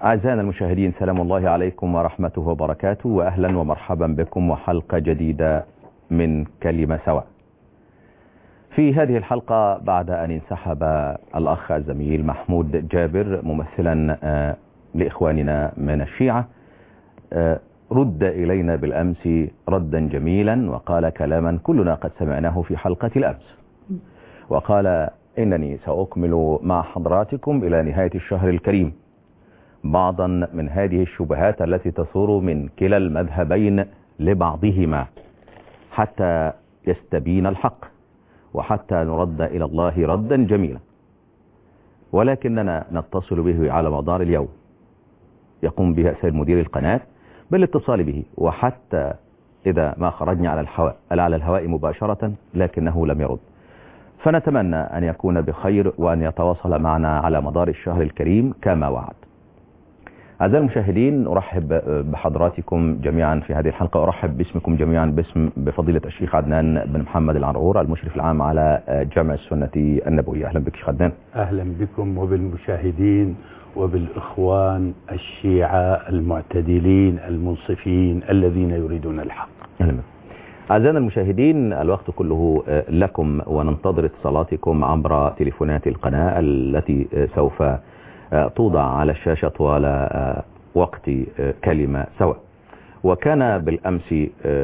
أعزائنا المشاهدين، سلام الله عليكم ورحمته وبركاته، وأهلا ومرحبا بكم وحلقة جديدة من كلمة سواء. في هذه الحلقة بعد أن انسحب الأخ الزميل محمود جابر ممثلا لإخواننا من الشيعة، رد إلينا بالأمس ردا جميلا وقال كلاما كلنا قد سمعناه في حلقة الأمس، وقال إنني سأكمل مع حضراتكم إلى نهاية الشهر الكريم بعضا من هذه الشبهات التي تثور من كلا المذهبين لبعضهما حتى يستبين الحق وحتى نرد إلى الله ردا جميلا، ولكننا نتصل به على مدار اليوم، يقوم بها سيد مدير القناة بالاتصال به، وحتى إذا ما خرجنا على الهواء مباشرة لكنه لم يرد. فنتمنى أن يكون بخير وأن يتواصل معنا على مدار الشهر الكريم كما وعد. أعزائي المشاهدين، أرحب بحضراتكم جميعا في هذه الحلقة، أرحب باسمكم جميعا بفضيلة الشيخ عدنان بن محمد العرعور المشرف العام على جامع السنة النبوية. أهلا بك شيخ عدنان. أهلا بكم وبالمشاهدين وبالإخوان الشيعة المعتدلين المنصفين الذين يريدون الحق. أهلا بك. أعزائنا المشاهدين، الوقت كله لكم وننتظر اتصالاتكم عبر تليفونات القناة التي سوف توضع على الشاشة طوال وقت كلمة سواء. وكان بالأمس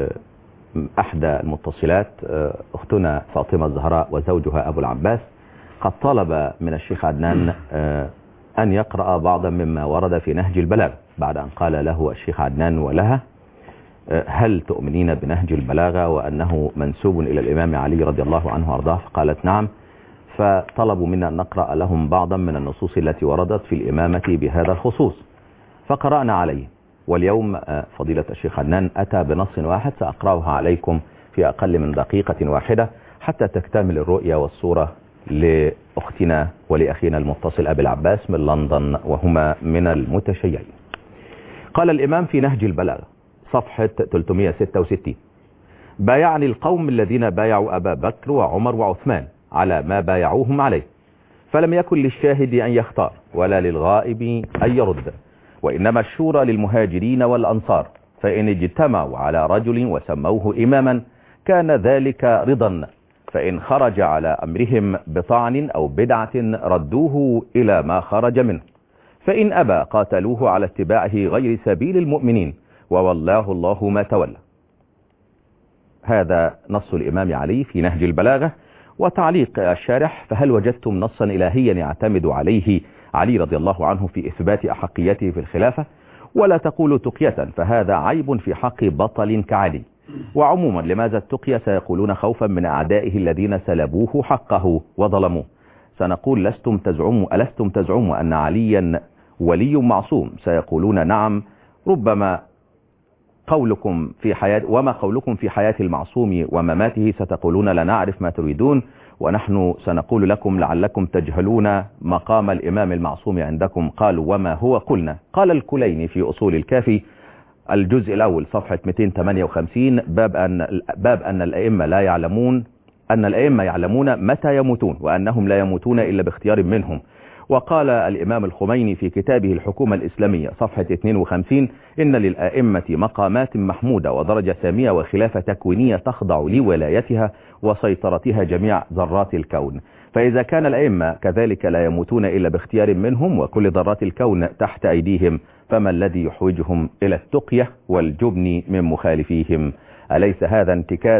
أحدى المتصلات أختنا فاطمة الزهراء وزوجها أبو العباس قد طلب من الشيخ عدنان أن يقرأ بعضا مما ورد في نهج البلاغة، بعد أن قال له الشيخ عدنان ولها: هل تؤمنين بنهج البلاغة وأنه منسوب إلى الإمام علي رضي الله عنه وأرضاه؟ فقالت نعم. فطلبوا منا أن نقرأ لهم بعضا من النصوص التي وردت في الإمامة بهذا الخصوص، فقرأنا عليه. واليوم فضيلة الشيخ عدنان أتى بنص واحد سأقرأها عليكم في أقل من دقيقة واحدة حتى تكتمل الرؤية والصورة لأختنا ولأخينا المتصل أبي العباس من لندن، وهما من المتشيعين. قال الإمام في نهج البلاغة صفحة 366: بايعني القوم الذين بايعوا أبا بكر وعمر وعثمان على ما بايعوهم عليه، فلم يكن للشاهد أن يختار ولا للغائب أن يرد، وإنما الشورى للمهاجرين والأنصار، فإن اجتمعوا على رجل وسموه إماما كان ذلك رضا، فإن خرج على أمرهم بطعن أو بدعة ردوه إلى ما خرج منه، فإن أبى قاتلوه على اتباعه غير سبيل المؤمنين وولاه الله ما تولى. هذا نص الإمام علي في نهج البلاغة. وتعليق الشارح: فهل وجدتم نصا إلهيا يعتمد عليه علي رضي الله عنه في إثبات أحقيته في الخلافة؟ ولا تقولوا تقية، فهذا عيب في حق بطل كعلي. وعموما لماذا التقية؟ سيقولون خوفا من أعدائه الذين سلبوه حقه وظلموه. سنقول: ألستم تزعموا أن عليا ولي معصوم؟ سيقولون نعم. ربما قولكم في حياة وما قولكم في حياة المعصوم ومماته؟ ستقولون لا نعرف ما تريدون. ونحن سنقول لكم لعلكم تجهلون مقام الإمام المعصوم عندكم. قالوا: وما هو؟ قلنا. قال الكليني في أصول الكافي الجزء الأول صفحة 258: باب أن الأئمة يعلمون متى يموتون، وأنهم لا يموتون إلا باختيار منهم. وقال الإمام الخميني في كتابه الحكومة الإسلامية صفحة 52: إن للأئمة مقامات محمودة ودرجة سامية وخلافة تكوينية تخضع لولايتها وسيطرتها جميع ذرات الكون، فإذا كان الأئمة كذلك لا يموتون إلا باختيار منهم وكل ذرات الكون تحت أيديهم، فما الذي يحوجهم إلى التقية والجبن من مخالفيهم؟ أليس هذا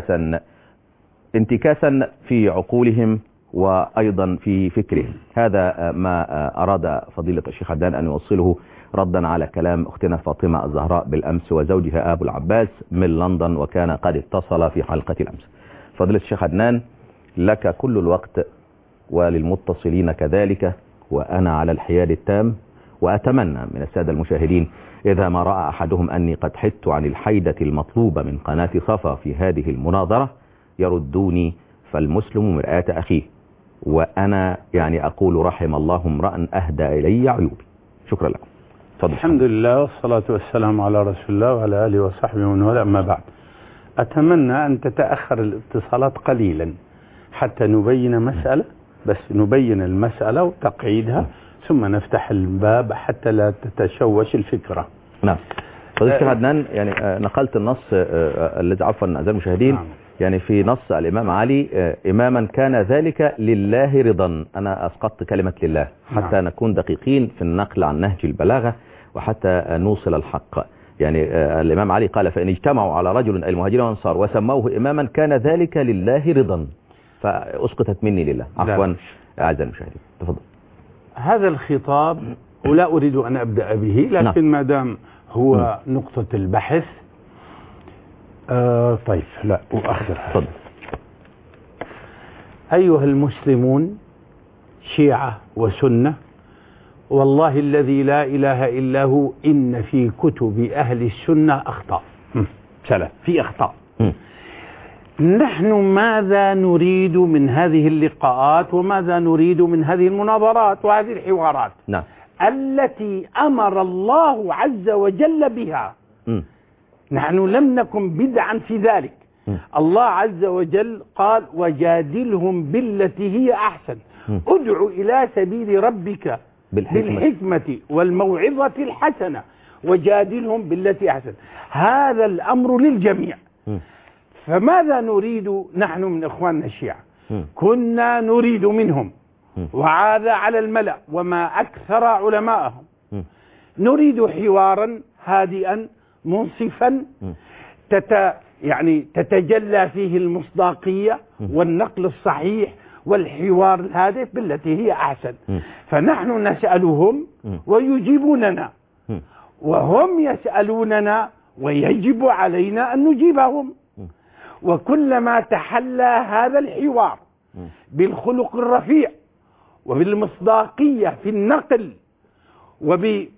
انتكاسا في عقولهم وأيضا في فكرهم؟ هذا ما أراد فضيلة الشيخ عدنان أن يوصله ردا على كلام أختنا فاطمة الزهراء بالأمس وزوجها أبو العباس من لندن، وكان قد اتصل في حلقة الأمس. فضيلة الشيخ عدنان، لك كل الوقت وللمتصلين كذلك، وأنا على الحياد التام، وأتمنى من السادة المشاهدين إذا ما رأى أحدهم أني قد حدت عن الحيدة المطلوبة من قناة صفا في هذه المناظرة يردوني، فالمسلم مرآة أخيه، وأنا أقول رحم الله امرأ أهدى إلي عيوبي. شكرا لكم. الحمد لله والصلاة والسلام على رسول الله وعلى آله وصحبه ومن والاه، أما بعد. أتمنى أن تتأخر الاتصالات قليلا حتى نبين مسألة، بس نبين المسألة وتقعيدها، ثم نفتح الباب حتى لا تتشوش الفكرة. نعم. فضيلة الشيخ عدنان، يعني نقلت النص الذي عفوا أعزائي المشاهدين، يعني في نص الإمام علي إماما كان ذلك لله رضا. أنا أسقطت كلمة لله حتى نكون دقيقين في النقل عن نهج البلاغة وحتى نوصل الحق. يعني الإمام علي قال فإن اجتمعوا على رجل المهاجرين والأنصار وسموه إماما كان ذلك لله رضا، فأسقطت مني لله. عفوا أعزائي المشاهدين، تفضل. هذا الخطاب ولا أريد أن أبدأ به، لكن ما دام هو نقطة البحث طيب لا أؤخرها. أيها المسلمون شيعة وسنة، والله الذي لا إله إلا هو إن في كتب أهل السنة أخطاء. في أخطاء. نحن ماذا نريد من هذه اللقاءات وماذا نريد من هذه المناظرات وهذه الحوارات التي أمر الله عز وجل بها؟ نحن لم نكن بدعا في ذلك. الله عز وجل قال وجادلهم بالتي هي أحسن، ادع إلى سبيل ربك بالحكمة والموعظة الحسنة وجادلهم بالتي أحسن. هذا الأمر للجميع. فماذا نريد نحن من إخواننا الشيعة؟ كنا نريد منهم، وعاد على الملأ وما أكثر علماءهم، نريد حوارا هادئا منصفا يعني تتجلى فيه المصداقية والنقل الصحيح والحوار الهادف بالتي هي أحسن. فنحن نسألهم ويجيبوننا، وهم يسألوننا ويجب علينا أن نجيبهم. وكلما تحلى هذا الحوار بالخلق الرفيع وبالمصداقية في النقل وبالدقة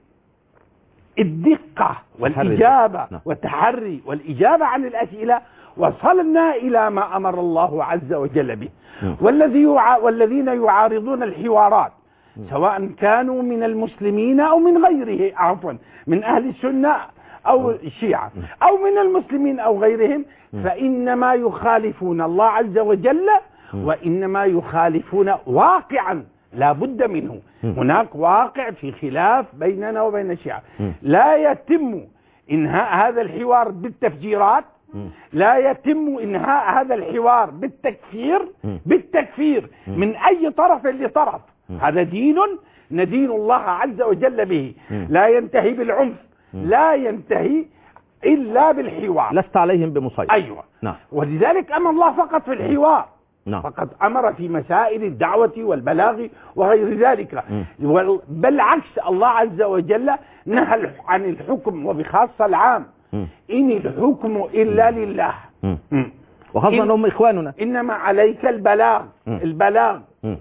والإجابة والتحري والإجابة عن الأسئلة، وصلنا إلى ما أمر الله عز وجل به. والذين يعارضون الحوارات سواء كانوا من المسلمين أو من غيره، عفوا من أهل السنة أو الشيعة أو من المسلمين أو غيرهم، فإنما يخالفون الله عز وجل، وإنما يخالفون واقعا لا بد منه. هناك واقع في خلاف بيننا وبين الشيعة، لا يتم إنهاء هذا الحوار بالتفجيرات، لا يتم إنهاء هذا الحوار بالتكفير من أي طرف لطرف. هذا دين ندين الله عز وجل به، لا ينتهي بالعنف، لا ينتهي إلا بالحوار. لست عليهم بمسيطر. أيوة. ولذلك أمر الله فقط في الحوار. فقد أمر في مسائل الدعوة والبلاغ وغير ذلك. بل عكس، الله عز وجل نهى عن الحكم وبخاصة العام. إن الحكم إلا لله. وخاصة أنهم إخواننا. إنما عليك البلاغ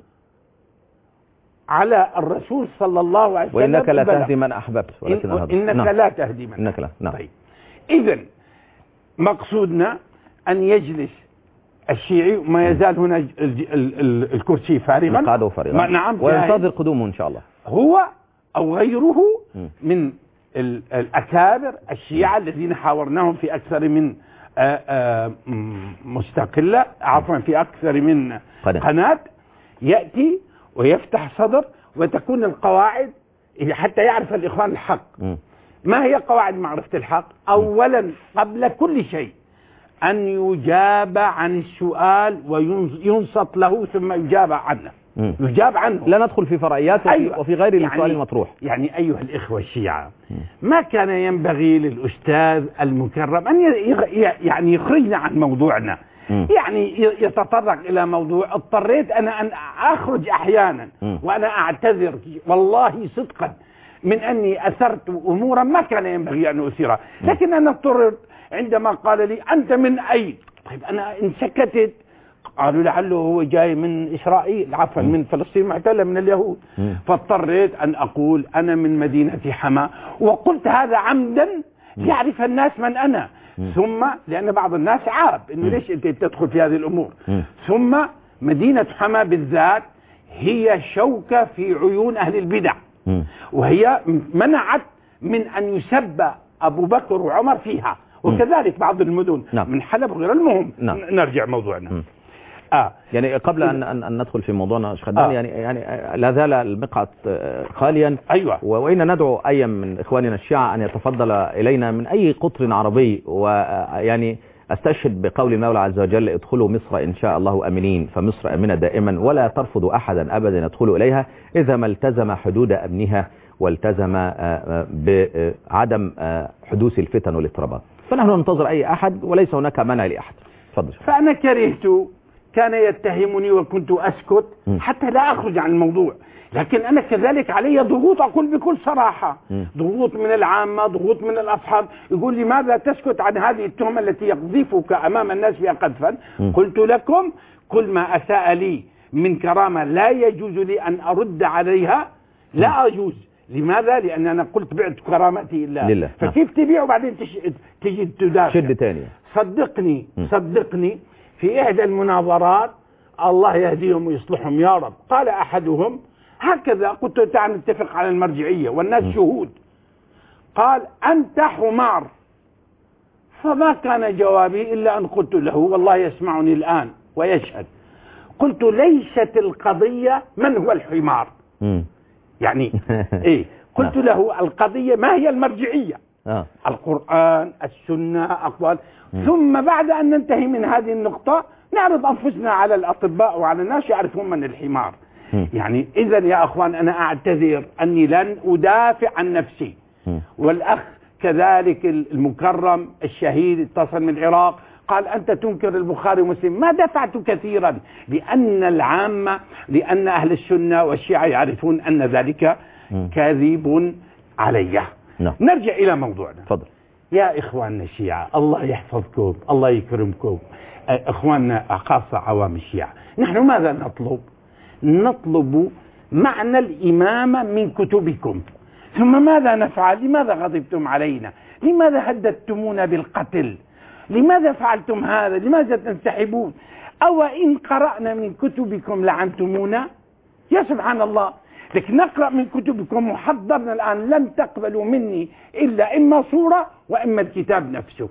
على الرسول صلى الله عليه وسلم. وإنك لا تهدي من أحببت ولكن إنك لا تهدي من إنك لا. طيب. إذن مقصودنا أن يجلس الشيعي وما يزال هنا الكرسي فارغا، مقعده فارغا. نعم، وينتظر قدومه إن شاء الله، هو أو غيره من الأكابر الشيعة الذين حاورناهم في أكثر من مستقلة، عفوا في أكثر من قناة، يأتي ويفتح صدر وتكون القواعد حتى يعرف الإخوان الحق. ما هي قواعد معرفة الحق؟ أولا قبل كل شيء أن يجاب عن السؤال وينصت له ثم يجاب عنه. يجاب عنه، لا ندخل في فرعيات. أيوة. وفي غير السؤال المطروح. يعني أيها الإخوة الشيعة، ما كان ينبغي للأستاذ المكرم أن يعني يخرجنا عن موضوعنا، يعني يتطرق إلى موضوع. اضطريت أنا أن أخرج أحيانا وأنا أعتذر والله صدقا من أني أثرت أمورا ما كان ينبغي أن أثيرها، لكن أنا اضطررت عندما قال لي أنت من أين؟ طيب أنا إن سكتت قالوا لعله هو جاي من إسرائيل، عفوا من فلسطين المحتلة من اليهود. فاضطريت أن أقول أنا من مدينة حما، وقلت هذا عمدا ليعرف الناس من أنا. ثم لأن بعض الناس عاب إنه ليش أنت تدخل في هذه الأمور. ثم مدينة حما بالذات هي شوكة في عيون أهل البدع، وهي منعت من أن يسب أبو بكر وعمر فيها، وكذلك بعض المدن من حلب وغير. المهم نرجع موضوعنا. يعني قبل أن ندخل في موضوعنا شيخ عدنان، يعني لا زال المقعد خاليا. أيوة. وإن ندعو أي من إخواننا الشيعة أن يتفضل إلينا من أي قطر عربي، ويعني أستشهد بقول المولى عز وجل: ادخلوا مصر إن شاء الله آمنين، فمصر آمنة دائما ولا ترفض أحدا أبدا يدخل إليها إذا ما التزم حدود أمنها والتزم بعدم حدوث الفتن والاضطرابات. فنحن ننتظر أي أحد وليس هناك منع لأحد. تفضل. فأنا كرهت، كان يتهمني وكنت أسكت حتى لا أخرج عن الموضوع، لكن أنا كذلك علي ضغوط، أقول بكل صراحة، ضغوط من العامة، ضغوط من الأصحاب، يقول لي ماذا تسكت عن هذه التهمة التي يقذفك أمام الناس بها قذفا؟ قلت لكم كل ما أساء لي من كرامة لا يجوز لي أن أرد عليها، لا أجوز. لماذا؟ لأن أنا قلت بعت كرامتي لله. فكيف تبيع وبعدين تجي تدافع؟ شد تاني. صدقني في إحدى المناظرات، الله يهديهم ويصلحهم يا رب، قال أحدهم هكذا، قلت تعال نتفق على المرجعية والناس شهود، قال أنت حمار. فما كان جوابي إلا أن قلت له، والله يسمعني الآن ويشهد، قلت ليست القضية من هو الحمار، يعني إيه؟ قلت له القضية ما هي المرجعية؟ القرآن، السنة، أقوال. ثم بعد أن ننتهي من هذه النقطة نعرض أنفسنا على الأطباء وعلى الناس يعرفون من الحمار. يعني إذا يا أخوان أنا أعتذر أني لن أدافع عن نفسي، والأخ كذلك المكرم الشهيد اتصل من العراق قال أنت تنكر البخاري ومسلم. ما دفعت كثيرا، لأن العامة، لأن أهل السنة والشيعة يعرفون أن ذلك كاذب علي. نرجع إلى موضوعنا. فضل. يا إخواننا الشيعة، الله يحفظكم، الله يكرمكم. إخواننا خاصة عوام الشيعة، نحن ماذا نطلب؟ نطلب معنى الإمامة من كتبكم. ثم ماذا نفعل؟ لماذا غضبتم علينا؟ لماذا هددتمونا بالقتل؟ لماذا فعلتم هذا؟ لماذا تنسحبون؟ أو إن قرأنا من كتبكم لعنتمونا؟ يا سبحان الله، لكن نقرأ من كتبكم وحضرنا الآن لن تقبلوا مني إلا إما صورة وإما الكتاب نفسه.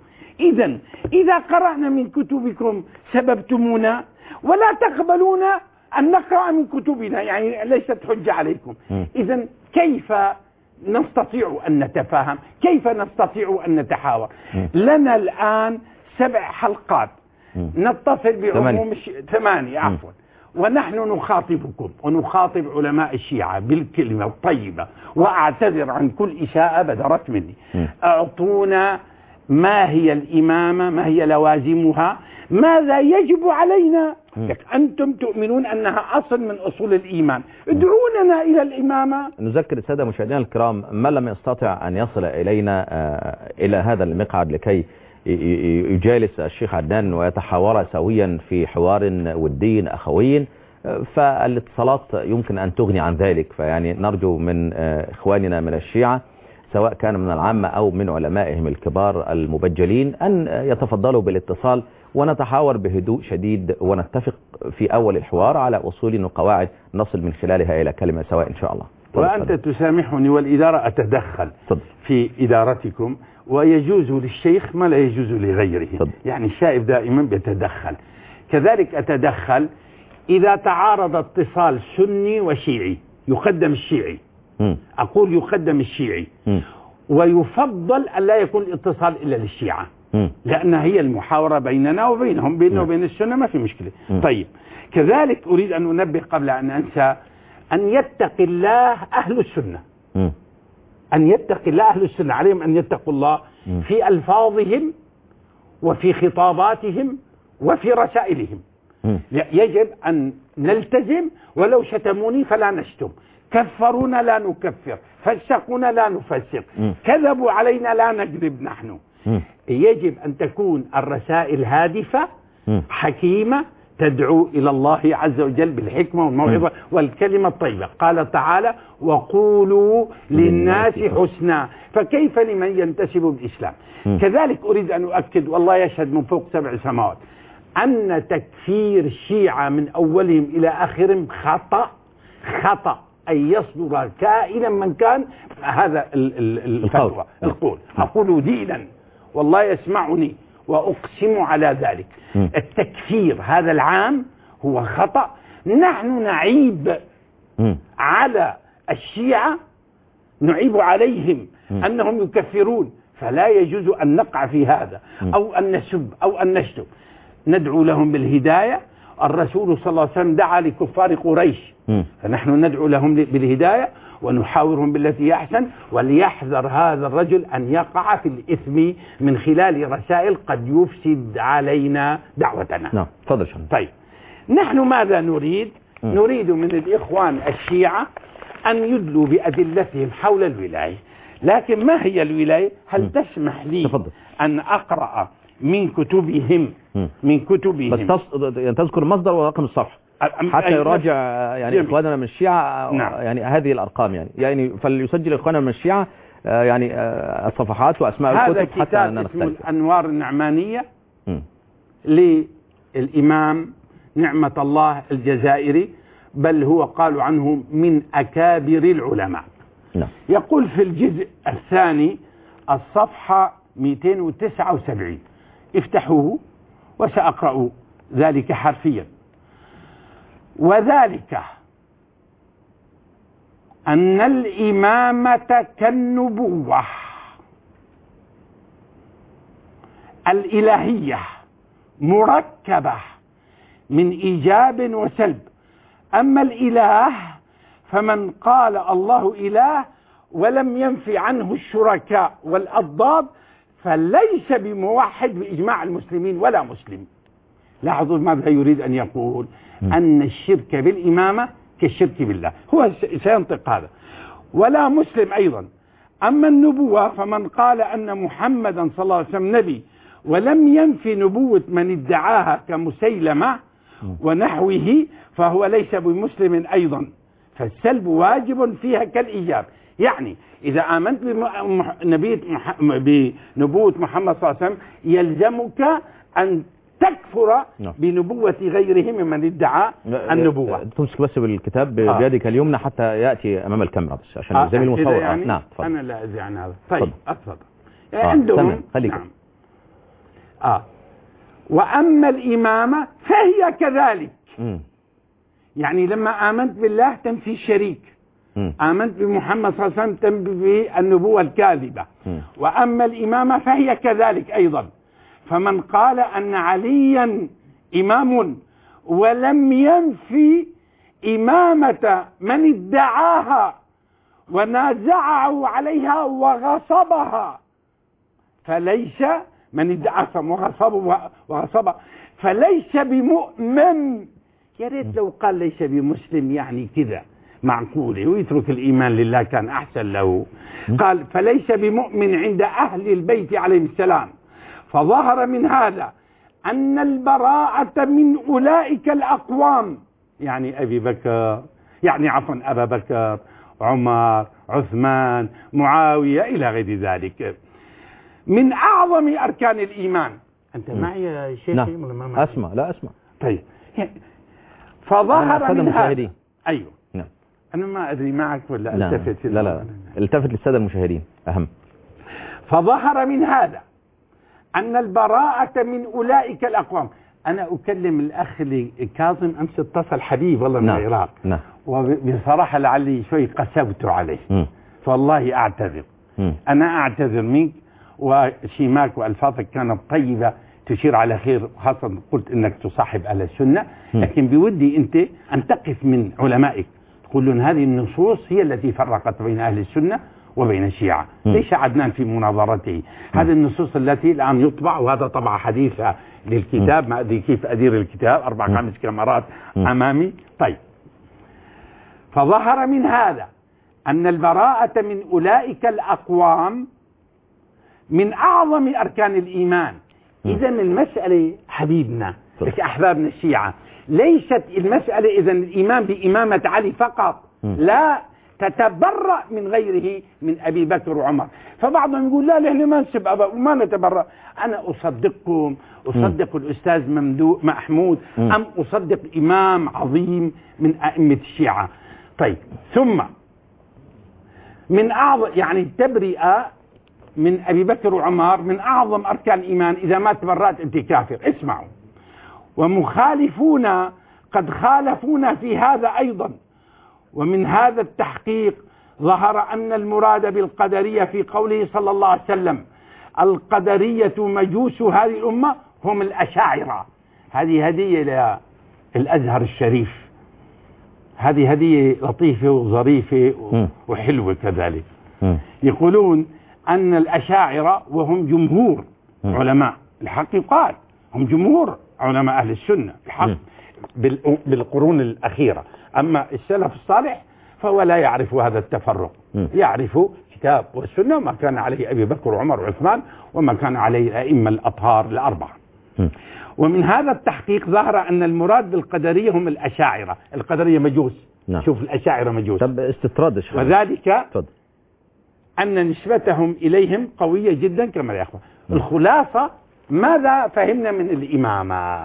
إذا قرأنا من كتبكم سببتمونا ولا تقبلون أن نقرأ من كتبنا، يعني ليست حجة عليكم. إذا كيف نستطيع أن نتفاهم؟ كيف نستطيع أن نتحاور؟ لنا الآن 7 حلقات نتصل بعموم 8 عفوا، ونحن نخاطبكم ونخاطب علماء الشيعة بالكلمة الطيبة، وأعتذر عن كل إساءة بدرت مني. أعطونا ما هي الإمامة، ما هي لوازمها، ماذا يجب علينا. أنتم تؤمنون أنها أصل من أصول الإيمان، ادعوننا إلى الإمامة. نذكر السادة مشاهدينا الكرام، من لم يستطع أن يصل إلينا إلى هذا المقعد لكي يجالس الشيخ عدنان ويتحاور سويا في حوار ودي أخوي، فالاتصالات يمكن أن تغني عن ذلك. فيعني نرجو من إخواننا من الشيعة سواء كان من العامة أو من علمائهم الكبار المبجلين أن يتفضلوا بالاتصال ونتحاور بهدوء شديد ونتفق في أول الحوار على أصول وقواعد نصل من خلالها إلى كلمة سواء إن شاء الله. وأنت تسامحني والإدارة أتدخل في إدارتكم، ويجوز للشيخ ما لا يجوز لغيره. يعني الشائب دائما بيتدخل، كذلك أتدخل إذا تعارض اتصال سني وشيعي يقدم الشيعي. أقول يقدم الشيعي، ويفضل أن لا يكون الاتصال إلا للشيعة، لأن هي المحاورة بيننا وبينهم، بيننا وبين السنة ما في مشكلة. طيب، كذلك أريد أن أنبه قبل أن أنسى أن يتقي الله أهل السنة، أن يتقي الله أهل السنة، عليهم أن يتقوا الله في ألفاظهم وفي خطاباتهم وفي رسائلهم. يجب أن نلتزم، ولو شتموني فلا نشتم، كفرونا لا نكفر، فسقونا لا نفسق، كذبوا علينا لا نكذب نحن. يجب أن تكون الرسائل هادفة حكيمة تدعو إلى الله عز وجل بالحكمة والموعظة والكلمة الطيبة. قال تعالى وقولوا للناس حسنا، فكيف لمن ينتسب بالإسلام؟ كذلك أريد أن أؤكد، والله يشهد من فوق 7 سماوات، أن تكفير الشيعة من أولهم إلى آخرهم خطأ أن يصدر كائنا من كان هذا الفتوى القول. أقول دينا والله يسمعني وأقسم على ذلك. التكفير هذا العام هو خطأ. نحن نعيب على الشيعة، نعيب عليهم أنهم يكفرون، فلا يجوز أن نقع في هذا أو أن نسب أو أن نشتم. ندعو لهم بالهداية. الرسول صلى الله عليه وسلم دعا لكفار قريش، فنحن ندعو لهم بالهداية ونحاورهم بالتي أحسن. وليحذر هذا الرجل أن يقع في الإثم من خلال رسائل قد يفسد علينا دعوتنا. نعم، تفضل. طيب، نحن ماذا نريد؟ نريد من الإخوان الشيعة أن يدلوا بأدلتهم حول الولاية. لكن ما هي الولاية؟ هل تسمح لي تفضل. أن أقرأ من كتبهم؟ بس تذكر المصدر ورقم الصفحة حتى يراجع يعني إخواننا من الشيعة. نعم. يعني هذه الأرقام يعني فليسجل إخواننا من الشيعة يعني الصفحات وأسماء الكتب حتى هذا كتاب اسمه الأنوار النعمانية للإمام نعمة الله الجزائري، بل هو قالوا عنه من أكابر العلماء. نعم. يقول في الجزء الثاني الصفحة 279، افتحوه وسأقرأ ذلك حرفيا. وذلك أن الإمامة كالنبوة الإلهية مركبة من إيجاب وسلب. أما الإله فمن قال الله إله ولم ينفي عنه الشركاء والأضداد فليس بموحد بإجماع المسلمين ولا مسلم. لاحظوا ماذا يريد أن يقول، أن الشرك بالإمامة كالشرك بالله، هو سينطق هذا، ولا مسلم أيضا. أما النبوة فمن قال أن محمدا صلى الله عليه وسلم نبي ولم ينفي نبوة من ادعاها كمسيلمة ونحوه فهو ليس بمسلم أيضا، فالسلب واجب فيها كالإيجاب. يعني إذا آمنت بنبوة محمد صلى الله عليه وسلم يلزمك أن تكفر بنبوة غيره ممن ادعى النبوة. تمسك بس بالكتاب بيدك اليمنى حتى يأتي أمام الكاميرا بس عشان الزميل المصور. يعني نعم. أنا لا أدري عن هذا. طيب أتفضل. عندهم نعم. وأما الإمامة فهي كذلك. يعني لما آمنت بالله تنفي الشريك، آمنت بمحمد صلى الله عليه وسلم تنفي النبوة الكاذبة. وأما الإمامة فهي كذلك أيضا. فمن قال أن عليا إمام ولم ينفي إمامة من ادعاها ونازعه عليها وغصبها فليس من ادعاها وغصبها فليس بمؤمن. يا ريت لو قال ليس بمسلم يعني كذا معقولة ويترك الإيمان لله كان أحسن له. قال فليس بمؤمن عند أهل البيت عليهم السلام. فظهر من هذا أن البراءة من أولئك الأقوام، يعني أبي بكر، يعني عفوا أبا بكر، عمر، عثمان، معاوية إلى غير ذلك، من أعظم أركان الإيمان. أنت معي يا شيخي؟ نعم. أسمع. لا أسمع. طيب، فظهر من هذا. أيوه. نعم. أنا ما أدري معك ولا التفت. لا التفت للسادة المشاهدين أهم. فظهر من هذا أن البراءة من أولئك الأقوام. أنا أكلم الأخ كاظم أمس اتصل حبيب والله من العراق. نعم. وبصراحة لعلي شوي قسوت عليه. فوالله أعتذر. أنا أعتذر منك، وشيماك وألفاظك كانت طيبة تشير على خير، خاصة قلت أنك تصاحب أهل السنة، لكن بودي أنت أن تقف من علمائك تقولون هذه النصوص هي التي فرقت بين أهل السنة وبين الشيعة. ليس عدنان في مناظرته. هذه النصوص التي الآن يطبع، وهذا طبع حديثة للكتاب، ما أدري كيف أدير الكتاب، 4-5 كاميرات أمامي. طيب، فظهر من هذا أن البراءة من أولئك الأقوام من أعظم أركان الإيمان. إذا المسألة حبيبنا أحبابنا الشيعة ليست المسألة إذا الإيمان بإمامة علي فقط، لا، تتبرأ من غيره من أبي بكر وعمر. فبعضهم يقول لا نحن ما نسب أبا وما نتبرأ. أنا أصدقكم، أصدق الأستاذ محمود، أم أصدق إمام عظيم من أئمة الشيعة. طيب، ثم من أعظم يعني التبرئة من أبي بكر وعمر من أعظم أركان الإيمان. إذا ما تبرأت أنت كافر. اسمعوا. ومخالفون قد خالفونا في هذا أيضا. ومن هذا التحقيق ظهر أن المراد بالقدرية في قوله صلى الله عليه وسلم القدرية مجوس هذه الأمة هم الأشاعرة. هذه هدية للأزهر الشريف، هذه هدية لطيفة وظريفة وحلوة كذلك. يقولون أن الأشاعرة وهم جمهور علماء الحق، يقال هم جمهور علماء أهل السنة الحق بالقرون الأخيرة، أما السلف الصالح فهو لا يعرف هذا التفرق، يعرف كتاب والسنة وما كان عليه أبي بكر وعمر وعثمان وما كان عليه الأئمة الأطهار الأربعة. ومن هذا التحقيق ظهر أن المراد بالقدرية هم الأشاعرة. القدرية مجوس. نعم. شوف الأشاعرة مجوس. طب استطراد وذلك أن نسبتهم إليهم قوية جدا كما يا أخوة. الخلاصة ماذا فهمنا من الإمامة؟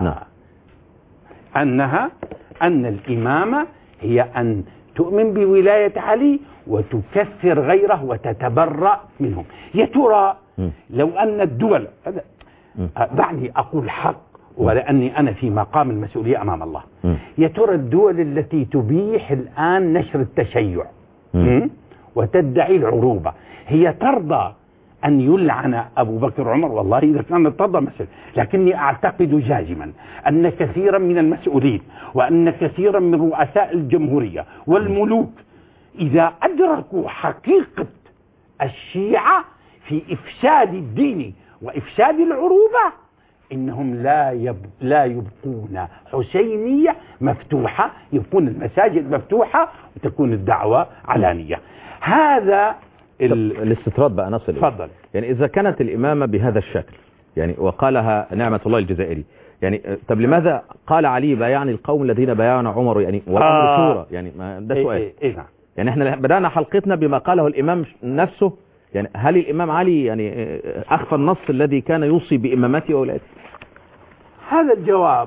نعم. أن الإمامة هي أن تؤمن بولاية علي وتكفر غيره وتتبرأ منهم. يا ترى لو أن الدول، دعني أقول حق ولأني أنا في مقام المسؤولية أمام الله، يا ترى الدول التي تبيح الآن نشر التشيع وتدعي العروبة هي ترضى أن يلعن أبو بكر وعمر؟ والله إذا كانت ترضى مثلا، لكني أعتقد جازما أن كثيرا من المسؤولين وأن كثيرا من رؤساء الجمهورية والملوك إذا أدركوا حقيقة الشيعة في إفساد الدين وإفساد العروبة إنهم لا يبقون حسينية مفتوحة، يبقون المساجد مفتوحة وتكون الدعوة علانية. هذا الاستطراد بقى نصل. تفضل. يعني إذا كانت الإمامة بهذا الشكل يعني وقالها نعمة الله الجزائري، يعني طب لماذا قال علي بايعني القوم الذين بايعنا عمر يعني والأمر شورى؟ يعني ما ده سؤال. يعني احنا بدأنا حلقتنا بما قاله الإمام نفسه. يعني هل الإمام علي يعني أخفى النص الذي كان يوصي بإمامته وولايته؟ هذا الجواب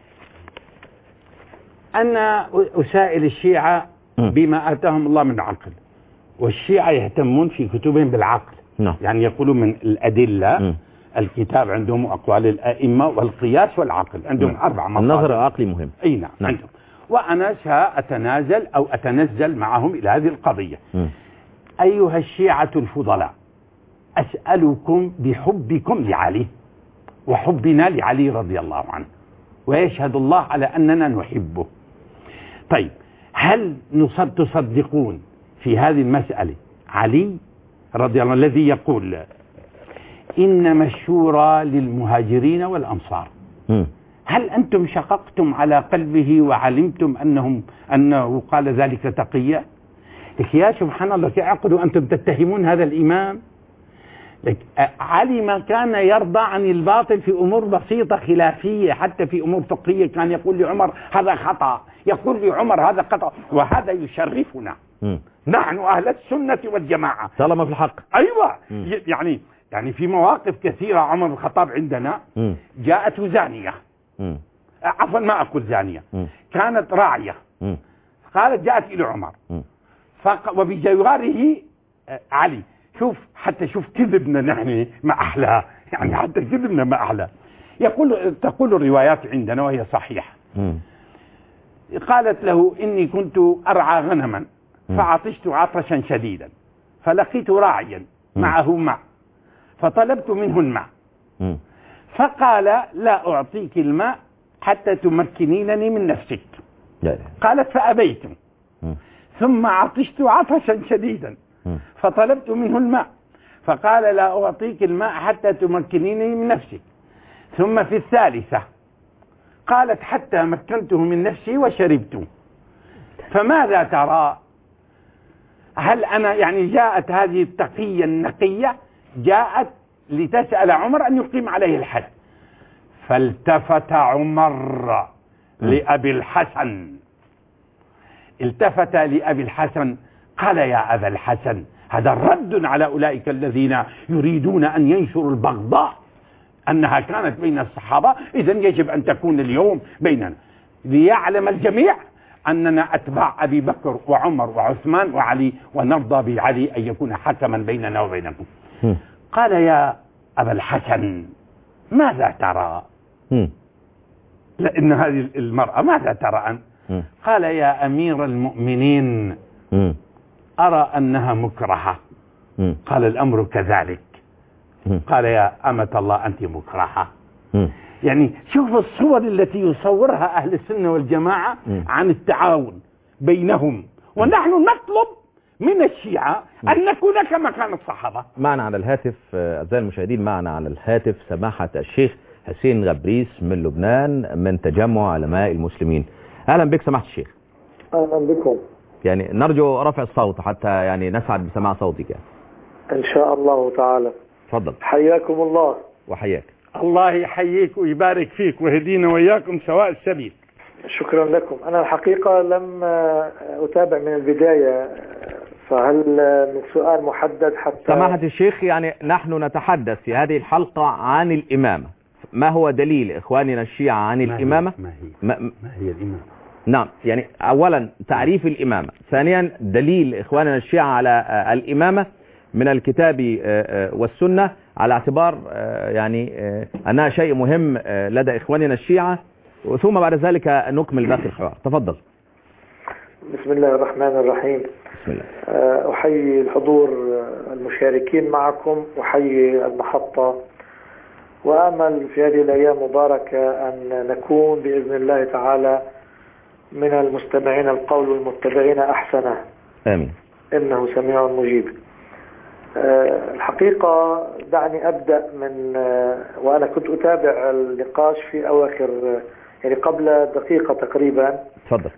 أنا أسائل الشيعة بما آتاهم الله من عقل، والشيعة يهتمون في كتبهم بالعقل. يعني يقولون من الأدلة الكتاب عندهم أقوال الأئمة والقياس والعقل، عندهم 4 مصادر. النظر العقلي مهم. أي نعم. عندهم. وأنا سأتنازل أو أتنزل معهم إلى هذه القضية. أيها الشيعة الفضلاء، أسألكم بحبكم لعلي وحبنا لعلي رضي الله عنه، ويشهد الله على أننا نحبه. طيب هل تصدقون في هذه المسألة علي رضي الله عنه الذي يقول إنما الشورى للمهاجرين والأنصار؟ هل أنتم شققتم على قلبه وعلمتم أنه قال ذلك تقيا؟ لك يا سبحان الله كعقل وأنتم تتهمون هذا الإمام. لك علي ما كان يرضى عن الباطل في أمور بسيطة خلافية، حتى في أمور فقهية كان يقول لعمر هذا خطأ، يقول لعمر هذا خطأ، وهذا يشرفنا نحن أهل السنة والجماعة طالما في الحق. أيوة. يعني في مواقف كثيرة عمر بن الخطاب عندنا جاءت زانية، عفوا ما أقول زانية، كانت راعية، قالت جاءت إلى عمر وبجواره علي. شوف كذبنا نحن ما أحلى، يعني حتى كذبنا ما أحلى. تقول الروايات عندنا وهي صحيحة. قالت له إني كنت أرعى غنما فعطشت عطشا شديدا فلقيت راعيا معه ماء فطلبت منه الماء فقال لا أعطيك الماء حتى تمكنينني من نفسك. قالت فأبيت، ثم عطشت عطشا شديدا فطلبت منه الماء فقال لا أعطيك الماء حتى تمكنيني من نفسك. ثم في الثالثة قالت حتى مكنته من نفسي وشربت. فماذا ترى؟ هل أنا يعني جاءت هذه التقية النقية جاءت لتسأل عمر أن يقيم عليه الحد، فالتفت عمر لأبي الحسن، التفت لأبي الحسن قال يا أبا الحسن هذا رد على أولئك الذين يريدون أن ينشروا البغضاء أنها كانت بين الصحابة، إذن يجب أن تكون اليوم بيننا، ليعلم الجميع أننا أتباع أبي بكر وعمر وعثمان وعلي ونرضى بعلي أن يكون حكما بيننا وبينكم. قال يا أبا الحسن ماذا ترى؟ لأن هذه المرأة ماذا ترى أنت؟ قال يا أمير المؤمنين أرى أنها مكرهة. قال الأمر كذلك. قال يا أمة الله أنت مكرهة. يعني شوف الصور التي يصورها أهل السنة والجماعة عن التعاون بينهم، ونحن نطلب من الشيعة أن نكون كما كان الصحابة. معنا على الهاتف أعزائي المشاهدين، معنا على الهاتف سماحة الشيخ حسين غبريس من لبنان من تجمع علماء المسلمين. أهلا بك سماحة الشيخ. أهلا بكم. يعني نرجو رفع الصوت حتى يعني نسعد بسماع صوتك يعني. إن شاء الله تعالى. تفضل. حياكم الله. وحياك. الله يحييك ويبارك فيك ويهدينا وإياكم سواء السبيل. شكرا لكم. أنا الحقيقة لم أتابع من البداية، فهل من سؤال محدد حتى؟ سماحة الشيخ، يعني نحن نتحدث في هذه الحلقة عن الإمامة. ما هو دليل إخواننا الشيعة عن الإمامة؟ ما هي الإمامة؟ نعم، يعني أولا تعريف الإمامة، ثانيا دليل إخواننا الشيعة على الإمامة من الكتاب والسنة، على اعتبار يعني أنها شيء مهم لدى إخواننا الشيعة، ثم بعد ذلك نكمل باقي الحوار. تفضل. بسم الله الرحمن الرحيم. بسم الله. أحيي الحضور المشاركين معكم، أحيي المحطة، وأمل في هذه الأيام المباركة أن نكون بإذن الله تعالى من المستمعين القول والمتبعين أحسنه. آمين. إنه سميع مجيب. الحقيقة دعني أبدأ من وأنا كنت أتابع النقاش في أواخر، يعني قبل دقيقة تقريبا. تفضل.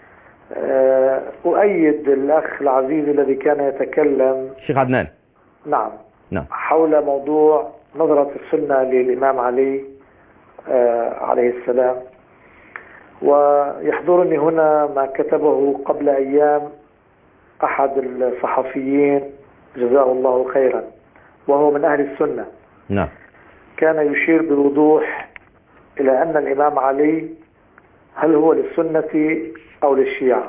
أؤيد الأخ العزيز الذي كان يتكلم الشيخ عدنان. نعم. نعم. حول موضوع نظرة السنة للإمام علي عليه السلام، ويحضرني هنا ما كتبه قبل أيام أحد الصحفيين جزاه الله خيرا، وهو من أهل السنة. نعم. كان يشير بوضوح إلى أن الإمام علي هل هو للسنة أو للشيعة.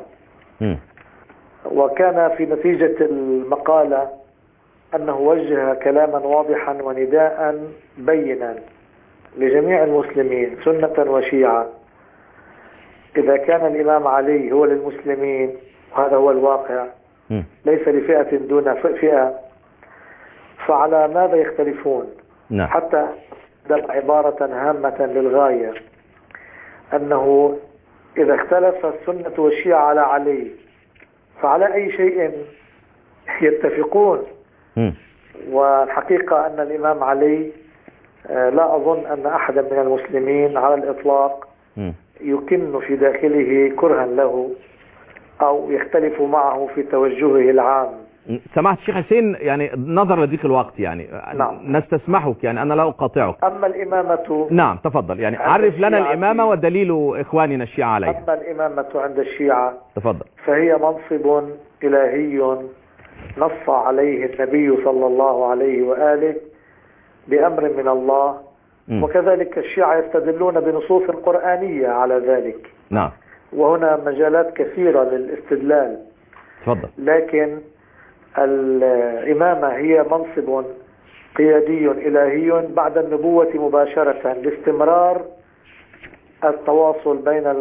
وكان في نتيجة المقالة أنه وجه كلاما واضحا ونداء بينا لجميع المسلمين سنة وشيعة. إذا كان الإمام علي هو للمسلمين، وهذا هو الواقع، ليس لفئة دون فئة، فعلى ماذا يختلفون؟ نعم. حتى عبارة هامة للغاية، أنه إذا اختلف السنة والشيعة على علي فعلى أي شيء يتفقون؟ والحقيقة أن الإمام علي لا أظن أن أحدا من المسلمين على الإطلاق يكن في داخله كرها له أو يختلف معه في توجهه العام. سماحة الشيخ حسين، يعني نظرا لضيق الوقت يعني نعم. نستسمحك، يعني أنا لا أقاطعك. أما الإمامة، نعم تفضل، يعني عرف لنا الإمامة ودليل إخواننا الشيعة عليها. أما الإمامة عند الشيعة تفضل. فهي منصب إلهي نص عليه النبي صلى الله عليه وآله بأمر من الله، وكذلك الشيعة يستدلون بنصوص قرآنية على ذلك. نعم. وهنا مجالات كثيرة للاستدلال. تفضل. لكن الإمامة هي منصب قيادي إلهي بعد النبوة مباشرة، لاستمرار التواصل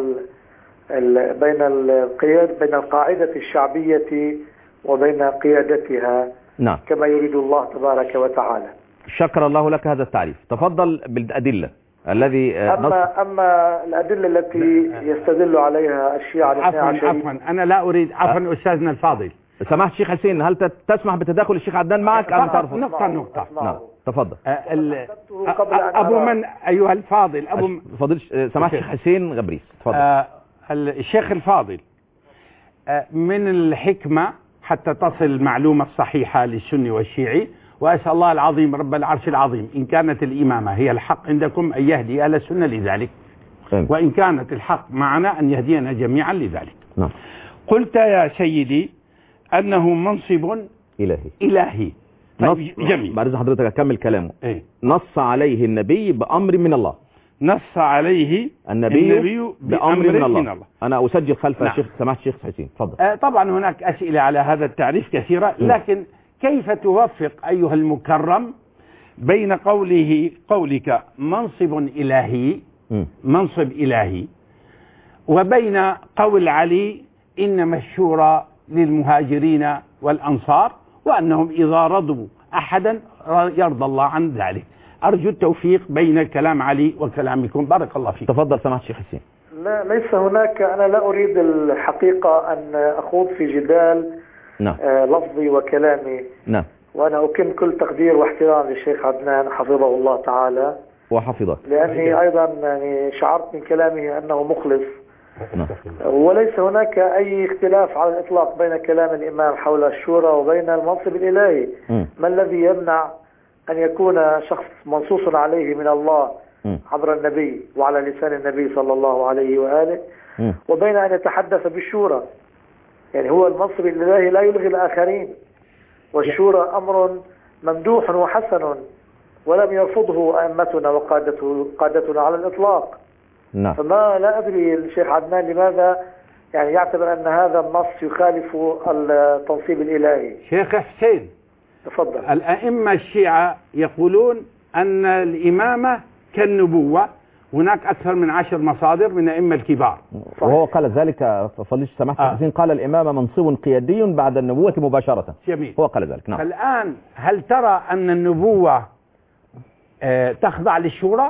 بين القاعدة الشعبية وبين قيادتها. نعم. كما يريد الله تبارك وتعالى. شكر الله لك هذا التعريف. تفضل بالأدلة الذي أما الأدلة التي يستدل عليها الشيعة. عفوا أنا لا أريد. عفوا أستاذنا الفاضل. سماحة الشيخ حسين، هل تسمح بتدخل الشيخ عدنان معك أم ترفض؟ نقطة. نعم تفضل. أبو من أيها الفاضل؟ فضيل سماحة الشيخ حسين غبريس. تفضل. الشيخ الفاضل، من الحكمة حتى تصل المعلومة الصحيحة للسني والشيعي، وأسأل الله العظيم رب العرش العظيم إن كانت الإمامة هي الحق عندكم أن يهدي أهل السنة لذلك، وإن كانت الحق معنا أن يهدينا جميعا لذلك. نعم. قلت يا سيدي أنه منصب إلهي. جميل. بعد حضرتك أكمل كلامه. نص عليه النبي بأمر من الله. نص عليه النبي بأمر من الله. أنا أسجل خلف الشيخ سماحة الشيخ حسين. تفضل. طبعا هناك أسئلة على هذا التعريف كثيرة، لكن كيف توفق أيها المكرم بين قولك منصب إلهي منصب إلهي، وبين قول علي إنما الشورى للمهاجرين والأنصار، وأنهم إذا رضوا أحدا يرضى الله عن ذلك. أرجو التوفيق بين كلام علي وكلامكم. بارك الله فيك. تفضل سماحة الشيخ حسين. لا، ليس هناك، أنا لا أريد الحقيقة أن أخوض في جدال لفظي وكلامي. نعم. وأنا أكن كل تقدير واحترام للشيخ عدنان حفظه الله تعالى وحفظك، لأني أيضا يعني شعرت من كلامه أنه مخلص. نعم. وليس هناك أي اختلاف على الإطلاق بين كلام الإمام حول الشورى وبين المنصب الإلهي. ما الذي يمنع أن يكون شخص منصوص عليه من الله عبر النبي وعلى لسان النبي صلى الله عليه وآله وبين أن يتحدث بالشورى؟ يعني هو المنصب الإلهي لا يلغي الآخرين، والشورى أمر ممدوح وحسن ولم يرفضه أئمتنا وقادتنا على الإطلاق. نعم. فما لا أدري الشيخ عدنان لماذا يعني يعتبر أن هذا النص يخالف التنصيب الإلهي. شيخ حسين تفضل. الأئمة الشيعة يقولون أن الإمامة كالنبوة، هناك أكثر من 10 مصادر من الأئمة الكبار. وهو قال ذلك فضيلة سماحة حسين، قال الإمامة منصب قيادي بعد النبوة مباشرة. جميل. هو قال ذلك. نعم. الآن هل ترى أن النبوة تخضع للشورى؟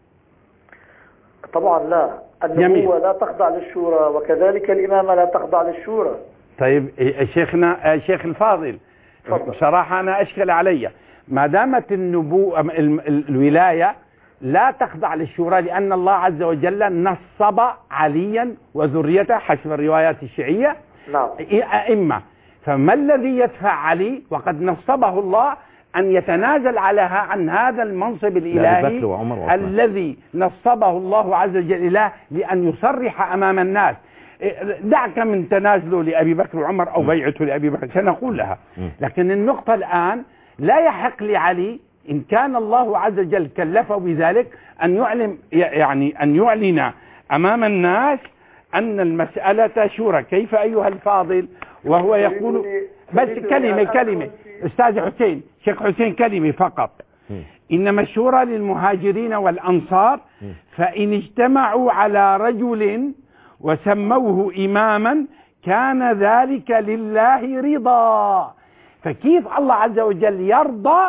طبعا لا، النبوة لا تخضع للشورى، وكذلك الإمامة لا تخضع للشورى. طيب شيخنا شيخ الفاضل، بصراحة أنا أشكل علي ما دامت النبوة الولاية لا تخضع للشورى، لأن الله عز وجل نصب عليا وذريته حسب الروايات الشيعية نعم أئمة، فما الذي يدفع علي وقد نصبه الله أن يتنازل عن هذا المنصب الإلهي الذي نصبه الله عز وجل له لأن يصرح أمام الناس؟ دعك من تنازله لأبي بكر وعمر أو بيعته لأبي بكر، سنقول لها، لكن النقطة الآن لا يحق لعلي إن كان الله عز وجل كلفه بذلك أن يعلن أمام الناس أن المسألة شورى. كيف أيها الفاضل؟ وهو يقول بس كلمة أستاذ حسين، شيخ حسين، كلمة فقط. إنما الشورى للمهاجرين والأنصار، فإن اجتمعوا على رجل وسموه إماما كان ذلك لله رضا. فكيف الله عز وجل يرضى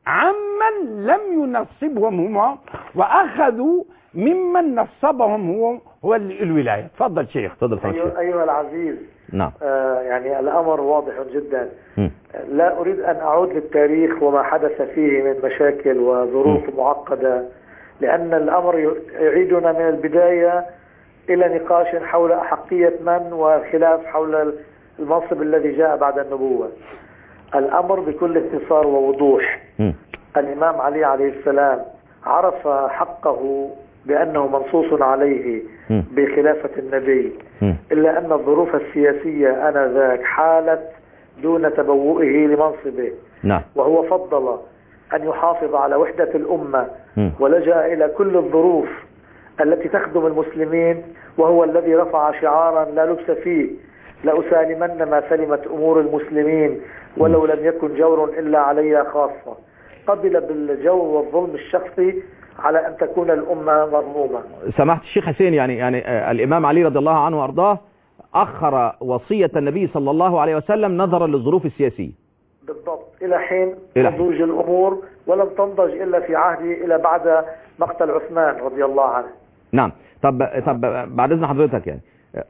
عمن لم ينصبهم هم وأخذوا ممن نصبهم هو الولاية؟ تفضل شيخ. تفضل أيها العزيز. نعم. يعني الأمر واضح جدا. لا أريد أن أعود للتاريخ وما حدث فيه من مشاكل وظروف معقدة، لأن الأمر يعيدنا من البداية إلى نقاش حول أحقية من وخلاف حول المنصب الذي جاء بعد النبوة. الأمر بكل اختصار ووضوح، الإمام علي عليه السلام عرف حقه بأنه منصوص عليه بخلافة النبي، إلا أن الظروف السياسية آنذاك حالت دون تبوئه لمنصبه. نعم. وهو فضل أن يحافظ على وحدة الأمة ولجأ إلى كل الظروف التي تخدم المسلمين، وهو الذي رفع شعارا لا لبس فيه: لأسالمن ما سلمت أمور المسلمين ولو لم يكن جور إلا علي خاصة. قبل بالجور والظلم الشخصي على أن تكون الأمة مظلومة. سماحة الشيخ حسين، يعني الإمام علي رضي الله عنه وأرضاه أخر وصية النبي صلى الله عليه وسلم نظرا للظروف السياسية. بالضبط، إلى حين تنضج الأمور، ولم تنضج إلا في عهده إلى بعد مقتل عثمان رضي الله عنه. نعم. طب بعد إذن حضرتك، يعني